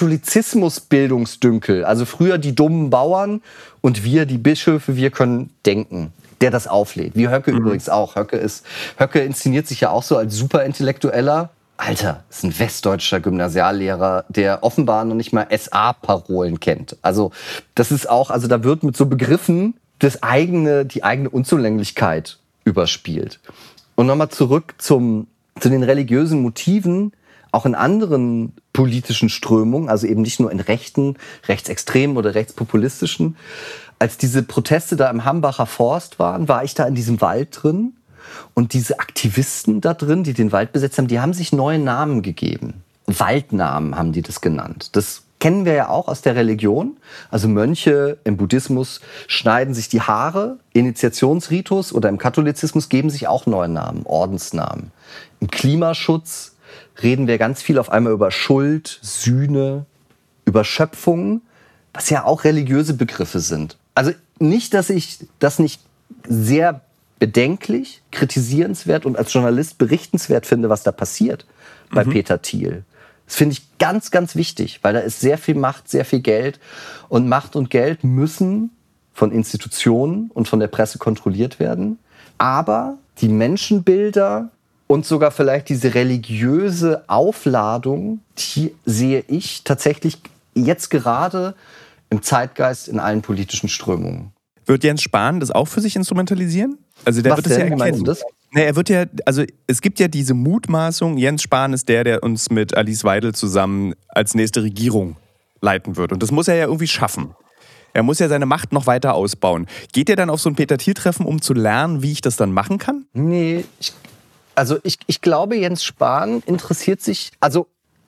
Katholizismus-Bildungsdünkel. Also früher die dummen Bauern und wir, die Bischöfe, wir können denken, der das auflädt. Wie Höcke mhm. übrigens auch. Höcke ist, Höcke inszeniert sich ja auch so als Superintellektueller. Alter, ist ein westdeutscher Gymnasiallehrer, der offenbar noch nicht mal S A-Parolen kennt. Also das ist auch, also da wird mit so Begriffen das eigene, die eigene Unzulänglichkeit überspielt. Und nochmal zurück zum, zu den religiösen Motiven, auch in anderen politischen Strömungen, also eben nicht nur in rechten, rechtsextremen oder rechtspopulistischen. Als diese Proteste da im Hambacher Forst waren, war ich da in diesem Wald drin. Und diese Aktivisten da drin, die den Wald besetzt haben, die haben sich neue Namen gegeben. Waldnamen haben die das genannt. Das kennen wir ja auch aus der Religion. Also Mönche im Buddhismus schneiden sich die Haare, Initiationsritus, oder im Katholizismus geben sich auch neue Namen, Ordensnamen. Im Klimaschutz reden wir ganz viel auf einmal über Schuld, Sühne, über Schöpfung, was ja auch religiöse Begriffe sind. Also nicht, dass ich das nicht sehr bedenklich, kritisierenswert und als Journalist berichtenswert finde, was da passiert bei mhm. Peter Thiel. Das finde ich ganz, ganz wichtig, weil da ist sehr viel Macht, sehr viel Geld. Und Macht und Geld müssen von Institutionen und von der Presse kontrolliert werden. Aber die Menschenbilder und sogar vielleicht diese religiöse Aufladung, die sehe ich tatsächlich jetzt gerade im Zeitgeist in allen politischen Strömungen.
Wird Jens Spahn das auch für sich instrumentalisieren? Also der
Was
wird es ja erkennen.
Das?
Nee, er wird ja, also es gibt ja diese Mutmaßung, Jens Spahn ist der, der uns mit Alice Weidel zusammen als nächste Regierung leiten wird. Und das muss er ja irgendwie schaffen. Er muss ja seine Macht noch weiter ausbauen. Geht er dann auf so ein Peter-Thiel-Treffen, um zu lernen, wie ich das dann machen kann?
Nee, ich, also ich, ich glaube, Jens Spahn interessiert sich, also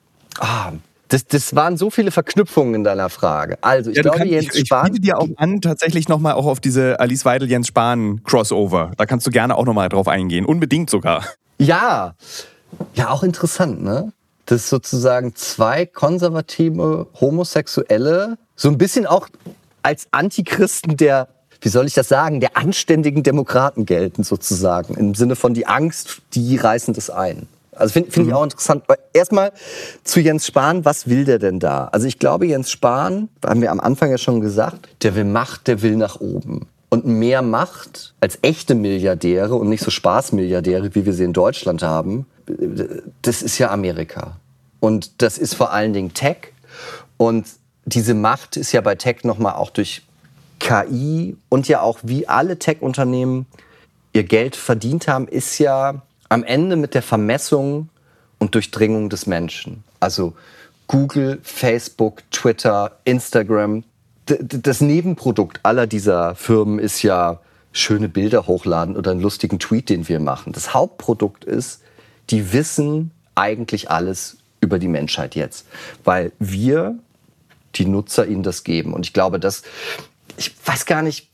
ah, das, das waren so viele Verknüpfungen in deiner Frage. Also ich ja, glaube,
kannst,
Jens
ich,
Spahn...
Ich biete dir auch an, tatsächlich nochmal auch auf diese Alice Weidel-Jens Spahn-Crossover. Da kannst du gerne auch nochmal drauf eingehen. Unbedingt sogar.
Ja, ja, auch interessant, ne? Dass sozusagen zwei konservative Homosexuelle so ein bisschen auch als Antichristen der, wie soll ich das sagen, der anständigen Demokraten gelten sozusagen. Im Sinne von die Angst, die reißen das ein. Also finde find mhm. ich auch interessant. Aber erstmal zu Jens Spahn, was will der denn da? Also ich glaube, Jens Spahn, haben wir am Anfang ja schon gesagt, der will Macht, der will nach oben. Und mehr Macht als echte Milliardäre und nicht so Spaßmilliardäre, wie wir sie in Deutschland haben, das ist ja Amerika. Und das ist vor allen Dingen Tech. Und diese Macht ist ja bei Tech nochmal auch durch K I und ja auch, wie alle Tech-Unternehmen ihr Geld verdient haben, ist ja am Ende mit der Vermessung und Durchdringung des Menschen. Also Google, Facebook, Twitter, Instagram. D- das Nebenprodukt aller dieser Firmen ist ja schöne Bilder hochladen oder einen lustigen Tweet, den wir machen. Das Hauptprodukt ist, die wissen eigentlich alles über die Menschheit jetzt. Weil wir, die Nutzer, ihnen das geben. Und ich glaube, dass, ich weiß gar nicht,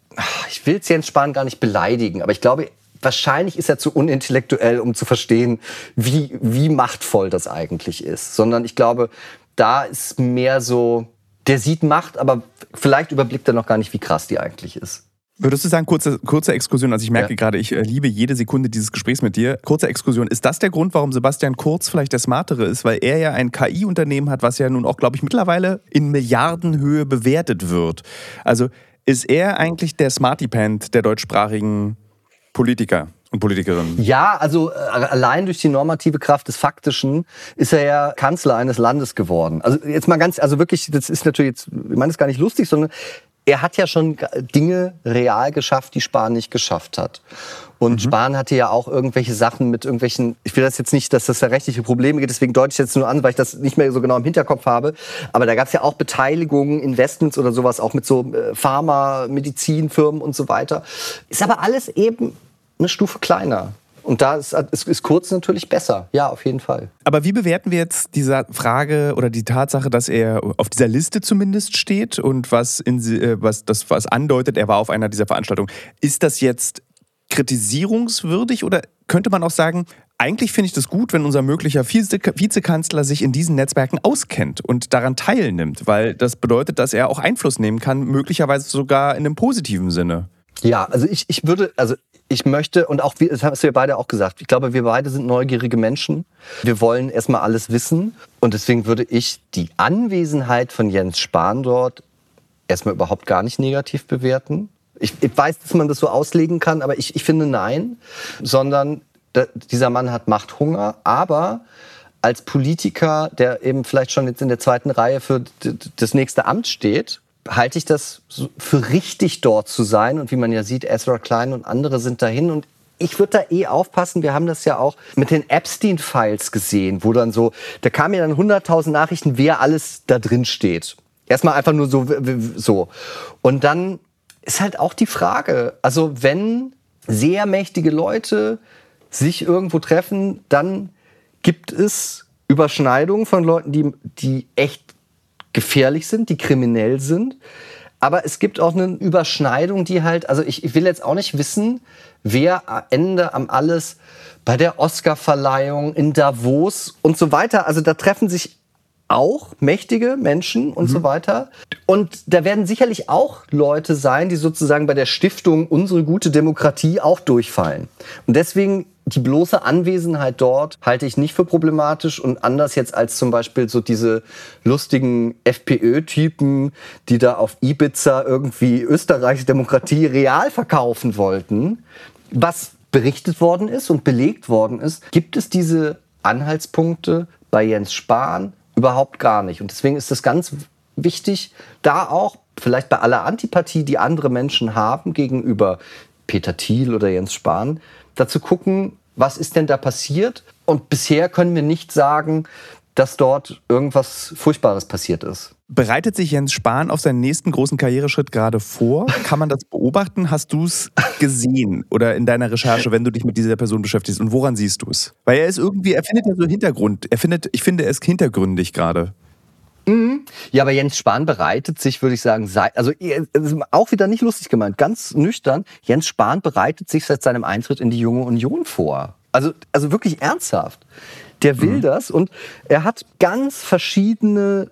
ich will Jens Spahn gar nicht beleidigen, aber ich glaube, wahrscheinlich ist er zu unintellektuell, um zu verstehen, wie, wie machtvoll das eigentlich ist. Sondern ich glaube, da ist mehr so, der sieht Macht, aber vielleicht überblickt er noch gar nicht, wie krass die eigentlich ist.
Würdest du sagen, kurze, kurze Exkursion, also ich merke ja. gerade, ich äh, liebe jede Sekunde dieses Gesprächs mit dir. Kurze Exkursion, ist das der Grund, warum Sebastian Kurz vielleicht der Smartere ist? Weil er ja ein K I-Unternehmen hat, was ja nun auch, glaube ich, mittlerweile in Milliardenhöhe bewertet wird. Also ist er eigentlich der Smarty-Pant der deutschsprachigen Politiker und Politikerinnen?
Ja, also äh, allein durch die normative Kraft des Faktischen ist er ja Kanzler eines Landes geworden. Also jetzt mal ganz, also wirklich, das ist natürlich jetzt, ich meine, das ist gar nicht lustig, sondern er hat ja schon Dinge real geschafft, die Spahn nicht geschafft hat. Und mhm. Spahn hatte ja auch irgendwelche Sachen mit irgendwelchen, ich will das jetzt nicht, dass das da rechtliche Probleme gibt, deswegen deute ich jetzt nur an, weil ich das nicht mehr so genau im Hinterkopf habe. Aber da gab es ja auch Beteiligungen, Investments oder sowas, auch mit so äh, Pharma, Medizinfirmen und so weiter. Ist aber alles eben eine Stufe kleiner. Und da ist, ist, ist Kurz natürlich besser. Ja, auf jeden Fall.
Aber wie bewerten wir jetzt diese Frage oder die Tatsache, dass er auf dieser Liste zumindest steht und was, in, was das was andeutet, er war auf einer dieser Veranstaltungen. Ist das jetzt kritisierungswürdig oder könnte man auch sagen, eigentlich finde ich das gut, wenn unser möglicher Vize- Vizekanzler sich in diesen Netzwerken auskennt und daran teilnimmt, weil das bedeutet, dass er auch Einfluss nehmen kann, möglicherweise sogar in einem positiven Sinne.
Ja, also ich, ich würde, also ich möchte, und auch, das hast du ja beide auch gesagt, ich glaube, wir beide sind neugierige Menschen. Wir wollen erstmal alles wissen. Und deswegen würde ich die Anwesenheit von Jens Spahn dort erstmal überhaupt gar nicht negativ bewerten. Ich, ich weiß, dass man das so auslegen kann, aber ich, ich finde nein. Sondern da, dieser Mann hat Machthunger, aber als Politiker, der eben vielleicht schon jetzt in der zweiten Reihe für d- das nächste Amt steht, halte ich das für richtig, dort zu sein. Und wie man ja sieht, Ezra Klein und andere sind dahin. Und ich würde da eh aufpassen, wir haben das ja auch mit den Epstein-Files gesehen, wo dann so, da kamen ja dann hunderttausend Nachrichten, wer alles da drin steht. Erstmal einfach nur so, so. Und dann ist halt auch die Frage, also wenn sehr mächtige Leute sich irgendwo treffen, dann gibt es Überschneidungen von Leuten, die, die echt gefährlich sind, die kriminell sind. Aber es gibt auch eine Überschneidung, die halt, also ich, ich will jetzt auch nicht wissen, wer am Ende am alles bei der Oscarverleihung in Davos und so weiter, also da treffen sich auch mächtige Menschen und mhm. so weiter. Und da werden sicherlich auch Leute sein, die sozusagen bei der Stiftung Unsere gute Demokratie auch durchfallen. Und deswegen die bloße Anwesenheit dort halte ich nicht für problematisch und anders jetzt als zum Beispiel so diese lustigen FPÖ-Typen, die da auf Ibiza irgendwie Österreichs Demokratie real verkaufen wollten. Was berichtet worden ist und belegt worden ist, gibt es diese Anhaltspunkte bei Jens Spahn überhaupt gar nicht. Und deswegen ist es ganz wichtig, da auch vielleicht bei aller Antipathie, die andere Menschen haben gegenüber Peter Thiel oder Jens Spahn, dazu gucken, was ist denn da passiert? Und bisher können wir nicht sagen, dass dort irgendwas Furchtbares passiert ist.
Bereitet sich Jens Spahn auf seinen nächsten großen Karriereschritt gerade vor? Kann man das beobachten? Hast du es gesehen oder in deiner Recherche, wenn du dich mit dieser Person beschäftigst? Und woran siehst du es? Weil er ist irgendwie, er findet ja so Hintergrund. Er findet, ich finde, er ist hintergründig gerade.
Mhm. Ja, aber Jens Spahn bereitet sich, würde ich sagen, seit, also auch wieder nicht lustig gemeint, ganz nüchtern, Jens Spahn bereitet sich seit seinem Eintritt in die Junge Union vor. Also, also wirklich ernsthaft. Der will mhm. das und er hat ganz verschiedene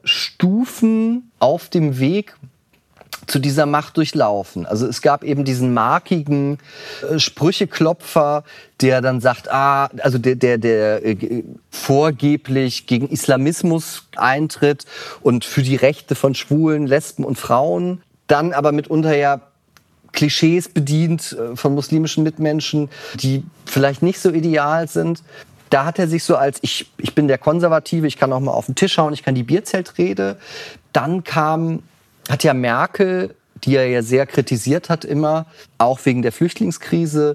Stufen auf dem Weg zu dieser Macht durchlaufen. Also es gab eben diesen markigen äh, Sprücheklopfer, der dann sagt, ah, also der, der, der äh, vorgeblich gegen Islamismus eintritt und für die Rechte von Schwulen, Lesben und Frauen, dann aber mitunter ja Klischees bedient äh, von muslimischen Mitmenschen, die vielleicht nicht so ideal sind. Da hat er sich so als, ich, ich bin der Konservative, ich kann auch mal auf den Tisch hauen, ich kann die Bierzeltrede. Dann kam, hat ja Merkel, die er ja sehr kritisiert hat immer, auch wegen der Flüchtlingskrise,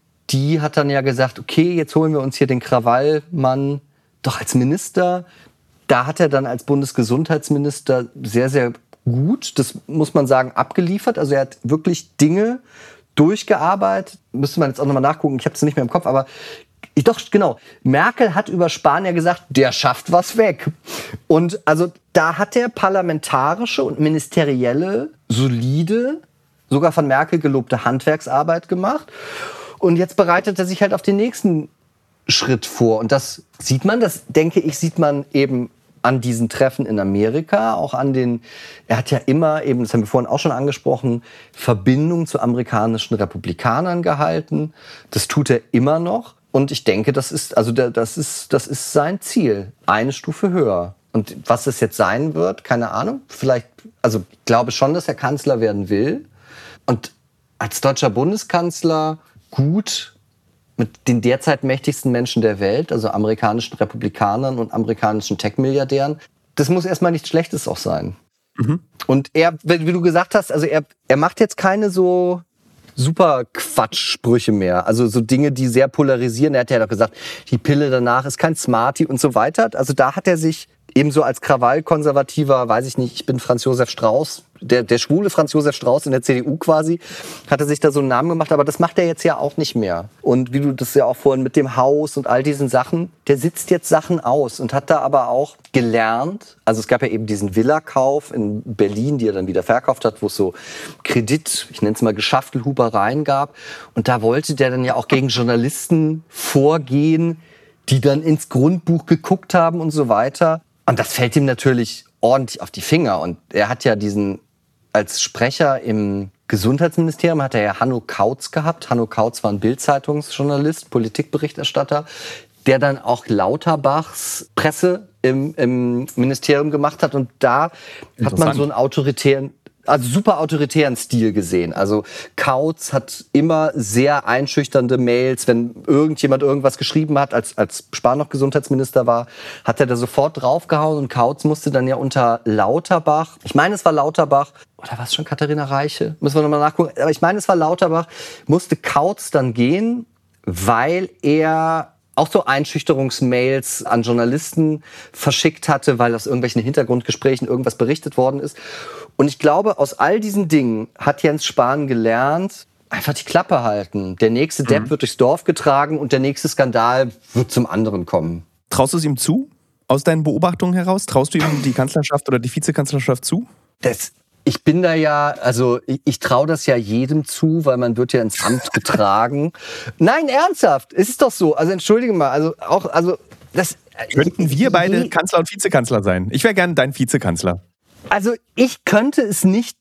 die hat dann ja gesagt, okay, jetzt holen wir uns hier den Krawallmann doch als Minister. Da hat er dann als Bundesgesundheitsminister sehr, sehr gut, das muss man sagen, abgeliefert. Also er hat wirklich Dinge durchgearbeitet. Müsste man jetzt auch nochmal nachgucken, ich habe es nicht mehr im Kopf, aber Ich, doch, genau. Merkel hat über Spahn ja gesagt, der schafft was weg. Und also da hat er parlamentarische und ministerielle, solide, sogar von Merkel gelobte Handwerksarbeit gemacht. Und jetzt bereitet er sich halt auf den nächsten Schritt vor. Und das sieht man, das denke ich, sieht man eben an diesen Treffen in Amerika, auch an den, er hat ja immer eben, das haben wir vorhin auch schon angesprochen, Verbindung zu amerikanischen Republikanern gehalten. Das tut er immer noch. Und ich denke, das ist, also das ist, das ist sein Ziel. Eine Stufe höher. Und was es jetzt sein wird, keine Ahnung. Vielleicht, also ich glaube schon, dass er Kanzler werden will. Und als deutscher Bundeskanzler gut mit den derzeit mächtigsten Menschen der Welt, also amerikanischen Republikanern und amerikanischen Tech-Milliardären, das muss erstmal nichts Schlechtes auch sein. Mhm. Und er, wie du gesagt hast, also er, er macht jetzt keine so super Quatschsprüche mehr. Also so Dinge, die sehr polarisieren. Er hat ja doch gesagt, die Pille danach ist kein Smartie und so weiter. Also da hat er sich ebenso als Krawallkonservativer, weiß ich nicht, ich bin Franz Josef Strauß, der, der schwule Franz Josef Strauß in der C D U quasi, hat er sich da so einen Namen gemacht. Aber das macht er jetzt ja auch nicht mehr. Und wie du das ja auch vorhin mit dem Haus und all diesen Sachen, der sitzt jetzt Sachen aus und hat da aber auch gelernt. Also es gab ja eben diesen Villakauf in Berlin, die er dann wieder verkauft hat, wo es so Kredit, ich nenne es mal Geschaftelhubereien gab. Und da wollte der dann ja auch gegen Journalisten vorgehen, die dann ins Grundbuch geguckt haben und so weiter. Und das fällt ihm natürlich ordentlich auf die Finger. Und er hat ja diesen, als Sprecher im Gesundheitsministerium hat er ja Hanno Kautz gehabt. Hanno Kautz war ein Bild-Zeitungsjournalist, Politikberichterstatter, der dann auch Lauterbachs Presse im, im Ministerium gemacht hat. Und da hat man so einen autoritären, also super autoritären Stil gesehen. Also Kautz hat immer sehr einschüchternde Mails, wenn irgendjemand irgendwas geschrieben hat, als, als Spahn noch Gesundheitsminister war, hat er da sofort draufgehauen und Kautz musste dann ja unter Lauterbach, ich meine es war Lauterbach, oder war es schon Katharina Reiche? Müssen wir nochmal nachgucken. Aber ich meine es war Lauterbach, musste Kautz dann gehen, weil er auch so Einschüchterungsmails an Journalisten verschickt hatte, weil aus irgendwelchen Hintergrundgesprächen irgendwas berichtet worden ist. Und ich glaube, aus all diesen Dingen hat Jens Spahn gelernt, einfach die Klappe halten. Der nächste Depp mhm. wird durchs Dorf getragen und der nächste Skandal wird zum anderen kommen.
Traust du es ihm zu? Aus deinen Beobachtungen heraus? Traust du ihm die Kanzlerschaft oder die Vizekanzlerschaft zu?
Das Ich bin da ja, also ich, ich traue das ja jedem zu, weil man wird ja ins Amt getragen. Nein, ernsthaft, es ist doch so. Also entschuldige mal, also auch, also das.
Könnten wir beide Kanzler und Vizekanzler sein? Ich wäre gerne dein Vizekanzler.
Also ich könnte es nicht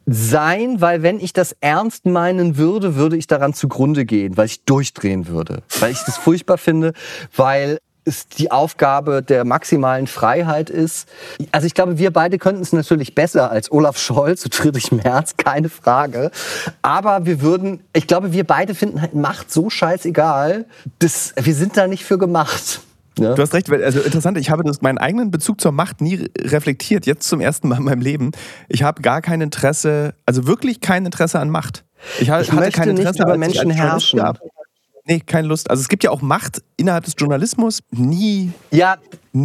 sein, weil wenn ich das ernst meinen würde, würde ich daran zugrunde gehen, weil ich durchdrehen würde, weil ich das furchtbar finde, weil es die Aufgabe der maximalen Freiheit ist. Also ich glaube, wir beide könnten es natürlich besser als Olaf Scholz und Friedrich Merz, keine Frage. Aber wir würden, ich glaube, wir beide finden halt Macht so scheißegal, dass wir sind da nicht für gemacht. Ja.
Du hast recht, also interessant, ich habe das, meinen eigenen Bezug zur Macht nie reflektiert, jetzt zum ersten Mal in meinem Leben. Ich habe gar kein Interesse, also wirklich kein Interesse an Macht. Ich,
ich
hatte
möchte
kein Interesse,
nicht über Menschen herrschen.
Nee, keine Lust. Also es gibt ja auch Macht innerhalb des Journalismus. Nie.
Ja,
nie.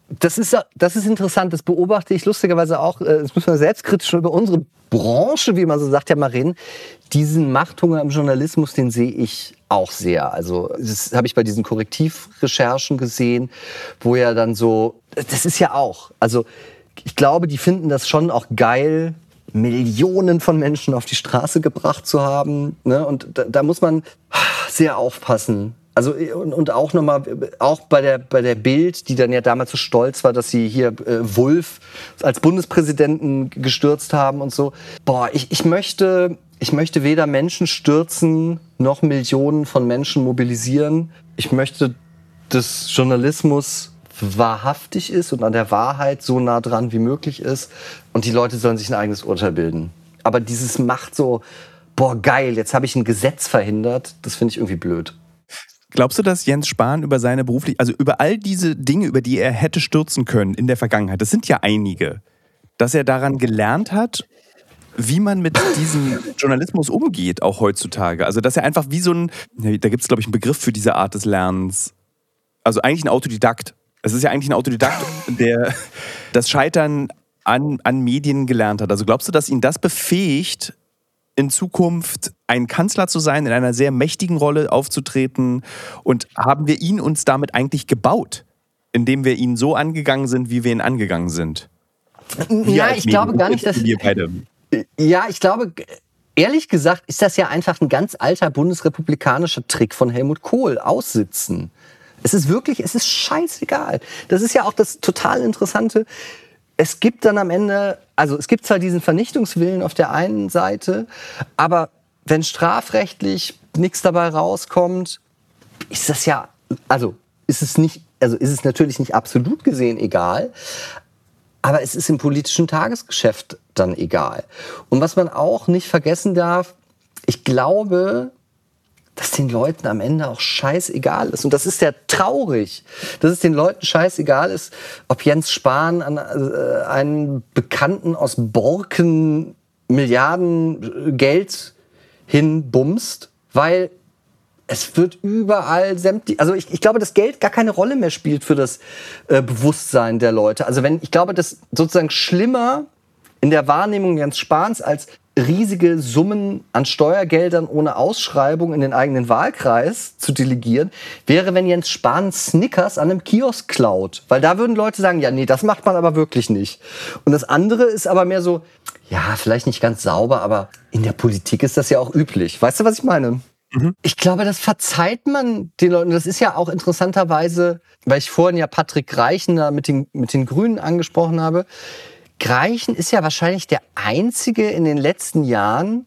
Das ist, das ist interessant, das beobachte ich lustigerweise auch, das müssen wir selbstkritisch über unsere Branche, wie man so sagt, ja mal reden. Diesen Machthunger im Journalismus, den sehe ich auch sehr. Also das habe ich bei diesen Korrektivrecherchen gesehen, wo ja dann so, das ist ja auch, also ich glaube, die finden das schon auch geil, Millionen von Menschen auf die Straße gebracht zu haben. Ne? Und da, da muss man sehr aufpassen. Also und, und auch nochmal, auch bei der, bei der Bild, die dann ja damals so stolz war, dass sie hier äh, Wulff als Bundespräsidenten gestürzt haben und so. Boah, ich, ich möchte, ich möchte weder Menschen stürzen, noch Millionen von Menschen mobilisieren. Ich möchte, dass Journalismus wahrhaftig ist und an der Wahrheit so nah dran wie möglich ist. Und die Leute sollen sich ein eigenes Urteil bilden. Aber dieses macht so, boah geil, jetzt habe ich ein Gesetz verhindert, das finde ich irgendwie blöd.
Glaubst du, dass Jens Spahn über seine berufliche, also über all diese Dinge, über die er hätte stürzen können in der Vergangenheit, das sind ja einige, dass er daran gelernt hat, wie man mit diesem Journalismus umgeht, auch heutzutage? Also dass er einfach wie so ein, da gibt es glaube ich einen Begriff für diese Art des Lernens, also eigentlich ein Autodidakt. Es ist ja eigentlich ein Autodidakt, der das Scheitern an, an Medien gelernt hat. Also glaubst du, dass ihn das befähigt, in Zukunft ein Kanzler zu sein, in einer sehr mächtigen Rolle aufzutreten? Und haben wir ihn uns damit eigentlich gebaut, indem wir ihn so angegangen sind, wie wir ihn angegangen sind? Wir
ja, ich Medien, glaube gar nicht, dass...
Wir beide.
Ja, ich glaube, ehrlich gesagt, ist das ja einfach ein ganz alter bundesrepublikanischer Trick von Helmut Kohl, aussitzen. Es ist wirklich, es ist scheißegal. Das ist ja auch das total Interessante. Es gibt dann am Ende, also es gibt zwar diesen Vernichtungswillen auf der einen Seite, aber wenn strafrechtlich nichts dabei rauskommt, ist das ja, also ist es nicht, also ist es natürlich nicht absolut gesehen egal, aber es ist im politischen Tagesgeschäft dann egal. Und was man auch nicht vergessen darf, ich glaube, dass den Leuten am Ende auch scheißegal ist. Und das ist ja traurig, dass es den Leuten scheißegal ist, ob Jens Spahn an äh, einen Bekannten aus Borken Milliarden Geld hinbumst, weil es wird überall sämtlich, also ich, ich glaube, dass Geld gar keine Rolle mehr spielt für das äh, Bewusstsein der Leute. Also wenn, ich glaube, dass sozusagen schlimmer in der Wahrnehmung Jens Spahns als riesige Summen an Steuergeldern ohne Ausschreibung in den eigenen Wahlkreis zu delegieren, wäre, wenn Jens Spahn Snickers an einem Kiosk klaut. Weil da würden Leute sagen, ja, nee, das macht man aber wirklich nicht. Und das andere ist aber mehr so, ja, vielleicht nicht ganz sauber, aber in der Politik ist das ja auch üblich. Weißt du, was ich meine? Mhm. Ich glaube, das verzeiht man den Leuten. Das ist ja auch interessanterweise, weil ich vorhin ja Patrick Greichen mit den, mit den Grünen angesprochen habe. Greichen ist ja wahrscheinlich der Einzige in den letzten Jahren,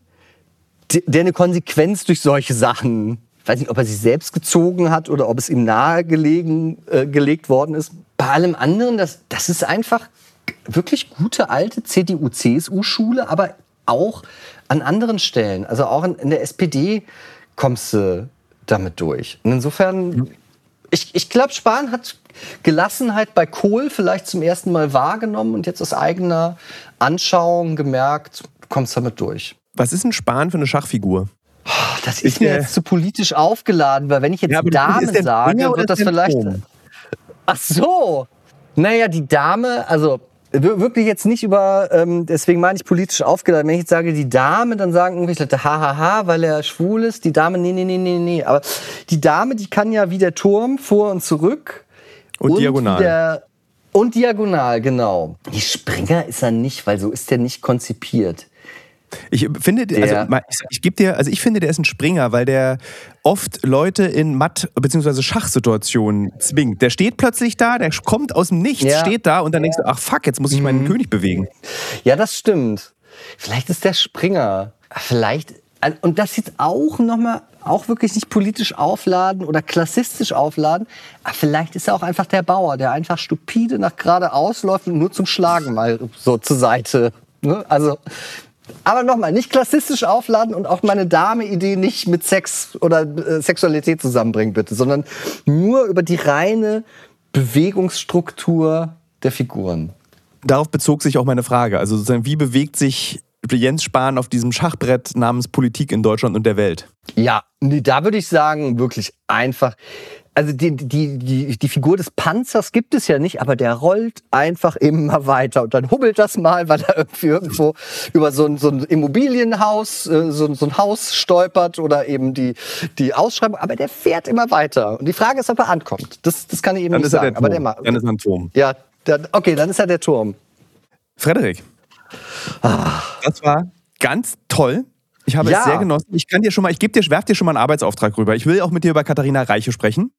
der eine Konsequenz durch solche Sachen, ich weiß nicht, ob er sich selbst gezogen hat oder ob es ihm nahegelegen äh, gelegt worden ist. Bei allem anderen, das, das ist einfach wirklich gute alte C D U-C S U-Schule, aber auch an anderen Stellen. Also auch in, in der S P D kommst du damit durch. Und insofern, mhm. ich, ich glaube, Spahn hat Gelassenheit bei Kohl vielleicht zum ersten Mal wahrgenommen und jetzt aus eigener Anschauung gemerkt, du kommst damit durch.
Was ist ein Spahn für eine Schachfigur?
Das ist ich, mir jetzt zu politisch aufgeladen, weil wenn ich jetzt ja, Dame sage, wird das vielleicht... Turm? Ach so! Naja, die Dame, also wirklich jetzt nicht über, ähm, deswegen meine ich politisch aufgeladen. Wenn ich jetzt sage, die Dame, dann sagen irgendwelche Leute, hahaha, weil er schwul ist. Die Dame, nee, nee, nee, nee, nee. Aber die Dame, die kann ja wie der Turm vor und zurück.
Und, und diagonal.
Der, und diagonal, genau. Die Springer ist er nicht, weil so ist der nicht konzipiert.
Ich finde, der, also ich, ich gebe dir, also ich finde, der ist ein Springer, weil der oft Leute in Matt- bzw. Schachsituationen zwingt. Der steht plötzlich da, der kommt aus dem Nichts, ja. steht da und dann denkst du, ach fuck, jetzt muss ich meinen mhm. König bewegen.
Ja, das stimmt. Vielleicht ist der Springer. Vielleicht, und das jetzt auch nochmal, auch wirklich nicht politisch aufladen oder klassistisch aufladen, aber vielleicht ist er auch einfach der Bauer, der einfach stupide nach geradeaus läuft und nur zum Schlagen mal so zur Seite. Ne? Also... Aber nochmal, nicht klassistisch aufladen und auch meine Dame-Idee nicht mit Sex oder äh, Sexualität zusammenbringen, bitte, sondern nur über die reine Bewegungsstruktur der Figuren.
Darauf bezog sich auch meine Frage. Also sozusagen, wie bewegt sich Jens Spahn auf diesem Schachbrett namens Politik in Deutschland und der Welt?
Ja, nee, da würde ich sagen, wirklich einfach. Also die, die, die, die Figur des Panzers gibt es ja nicht, aber der rollt einfach immer weiter. Und dann hubbelt das mal, weil er irgendwie irgendwo über so ein, so ein Immobilienhaus, so, so ein Haus stolpert oder eben die, die Ausschreibung. Aber der fährt immer weiter. Und die Frage ist, ob er ankommt. Das, das kann ich eben
dann
nicht
ist er
sagen.
Der
aber
Turm.
der
dann ist er ein Turm.
Ja, dann, okay, dann ist er der Turm.
Frederik, ah. das war ganz toll. Ich habe ja. es sehr genossen. Ich kann dir schon mal, ich gebe dir, werf dir schon mal einen Arbeitsauftrag rüber. Ich will auch mit dir über Katharina Reiche sprechen.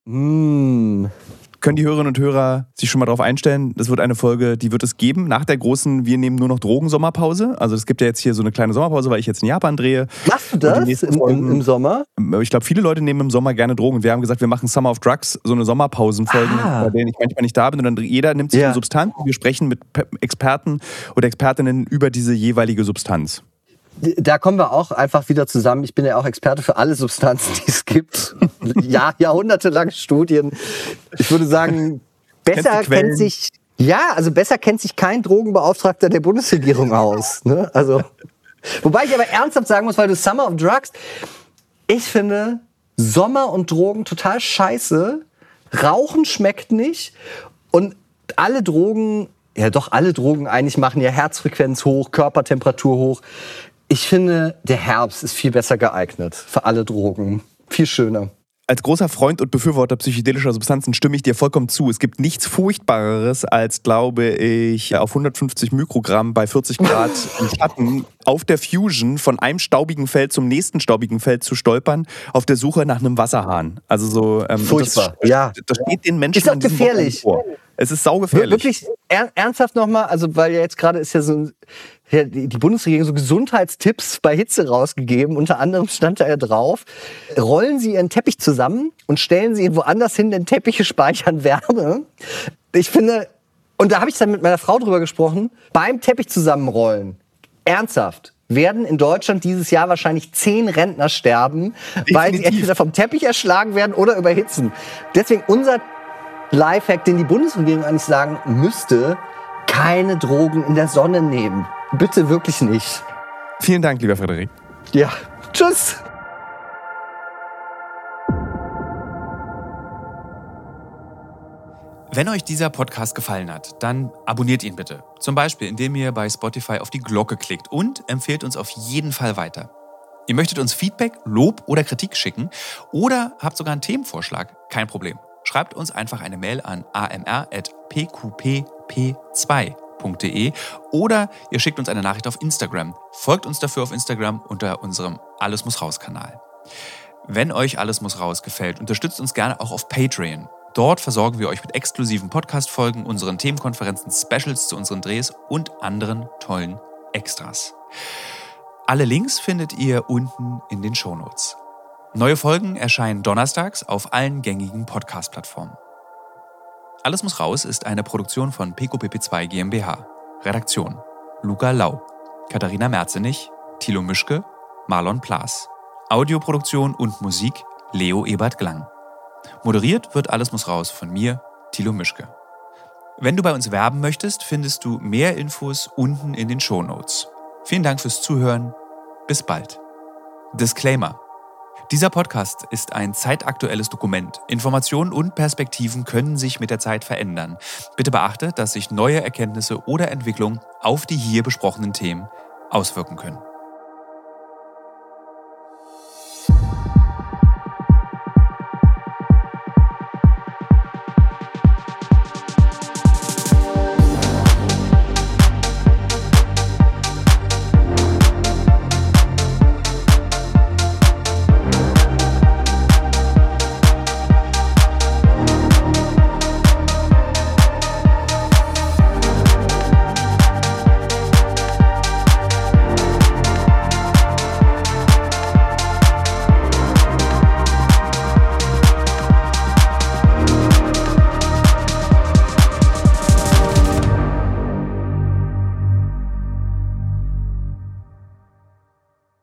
Mm.
Können die Hörerinnen und Hörer sich schon mal darauf einstellen? Das wird eine Folge, die wird es geben nach der großen Wir nehmen nur noch Drogen-Sommerpause. Also es gibt ja jetzt hier so eine kleine Sommerpause, weil ich jetzt in Japan drehe.
Machst du das im, Folgen, im Sommer?
Ich glaube, viele Leute nehmen im Sommer gerne Drogen. Wir haben gesagt, wir machen Summer of Drugs, so eine Sommerpausenfolge, ah. bei denen ich manchmal nicht da bin. Und dann jeder nimmt sich ja. eine Substanz und wir sprechen mit Experten oder Expertinnen über diese jeweilige Substanz.
Da kommen wir auch einfach wieder zusammen. Ich bin ja auch Experte für alle Substanzen, die es gibt. Ja, jahrhundertelange Studien. Ich würde sagen, besser kennt sich, ja, also besser kennt sich kein Drogenbeauftragter der Bundesregierung aus. Ne? Also, wobei ich aber ernsthaft sagen muss, weil du Summer of Drugs, ich finde Sommer und Drogen total scheiße. Rauchen schmeckt nicht und alle Drogen, ja doch alle Drogen eigentlich machen ja Herzfrequenz hoch, Körpertemperatur hoch. Ich finde, der Herbst ist viel besser geeignet für alle Drogen. Viel schöner.
Als großer Freund und Befürworter psychedelischer Substanzen stimme ich dir vollkommen zu. Es gibt nichts Furchtbareres, als, glaube ich, auf hundertfünfzig Mikrogramm bei vierzig Grad im Schatten auf der Fusion von einem staubigen Feld zum nächsten staubigen Feld zu stolpern, auf der Suche nach einem Wasserhahn. Also so, ähm,
furchtbar,
das,
ja.
Das steht den Menschen
ist doch gefährlich.
Vor. Es ist saugefährlich.
Wirklich er, ernsthaft nochmal, also weil ja jetzt gerade ist ja so ein, ja, die Bundesregierung so Gesundheitstipps bei Hitze rausgegeben. Unter anderem stand da ja drauf, rollen Sie Ihren Teppich zusammen und stellen Sie ihn woanders hin, denn Teppiche speichern Wärme. Ich finde, und da habe ich dann mit meiner Frau drüber gesprochen, beim Teppich zusammenrollen, ernsthaft, werden in Deutschland dieses Jahr wahrscheinlich zehn Rentner sterben, definitiv, weil sie entweder vom Teppich erschlagen werden oder überhitzen. Deswegen unser Lifehack, den die Bundesregierung eigentlich sagen müsste, keine Drogen in der Sonne nehmen. Bitte wirklich nicht.
Vielen Dank, lieber Frederik.
Ja, tschüss.
Wenn euch dieser Podcast gefallen hat, dann abonniert ihn bitte. Zum Beispiel, indem ihr bei Spotify auf die Glocke klickt und empfehlt uns auf jeden Fall weiter. Ihr möchtet uns Feedback, Lob oder Kritik schicken oder habt sogar einen Themenvorschlag? Kein Problem. Schreibt uns einfach eine Mail an a m r at p q p p zwei punkt d e oder ihr schickt uns eine Nachricht auf Instagram. Folgt uns dafür auf Instagram unter unserem Alles muss raus Kanal. Wenn euch Alles muss raus gefällt, unterstützt uns gerne auch auf Patreon. Dort versorgen wir euch mit exklusiven Podcast-Folgen, unseren Themenkonferenzen, Specials zu unseren Drehs und anderen tollen Extras. Alle Links findet ihr unten in den Shownotes. Neue Folgen erscheinen donnerstags auf allen gängigen Podcast-Plattformen. Alles muss raus ist eine Produktion von P Q P P zwei GmbH. Redaktion: Luca Lau, Katharina Merzenich, Thilo Mischke, Marlon Plaas. Audioproduktion und Musik: Leo Ebert Glang. Moderiert wird Alles muss raus von mir, Thilo Mischke. Wenn du bei uns werben möchtest, findest du mehr Infos unten in den Shownotes. Vielen Dank fürs Zuhören. Bis bald. Disclaimer: Dieser Podcast ist ein zeitaktuelles Dokument. Informationen und Perspektiven können sich mit der Zeit verändern. Bitte beachte, dass sich neue Erkenntnisse oder Entwicklungen auf die hier besprochenen Themen auswirken können.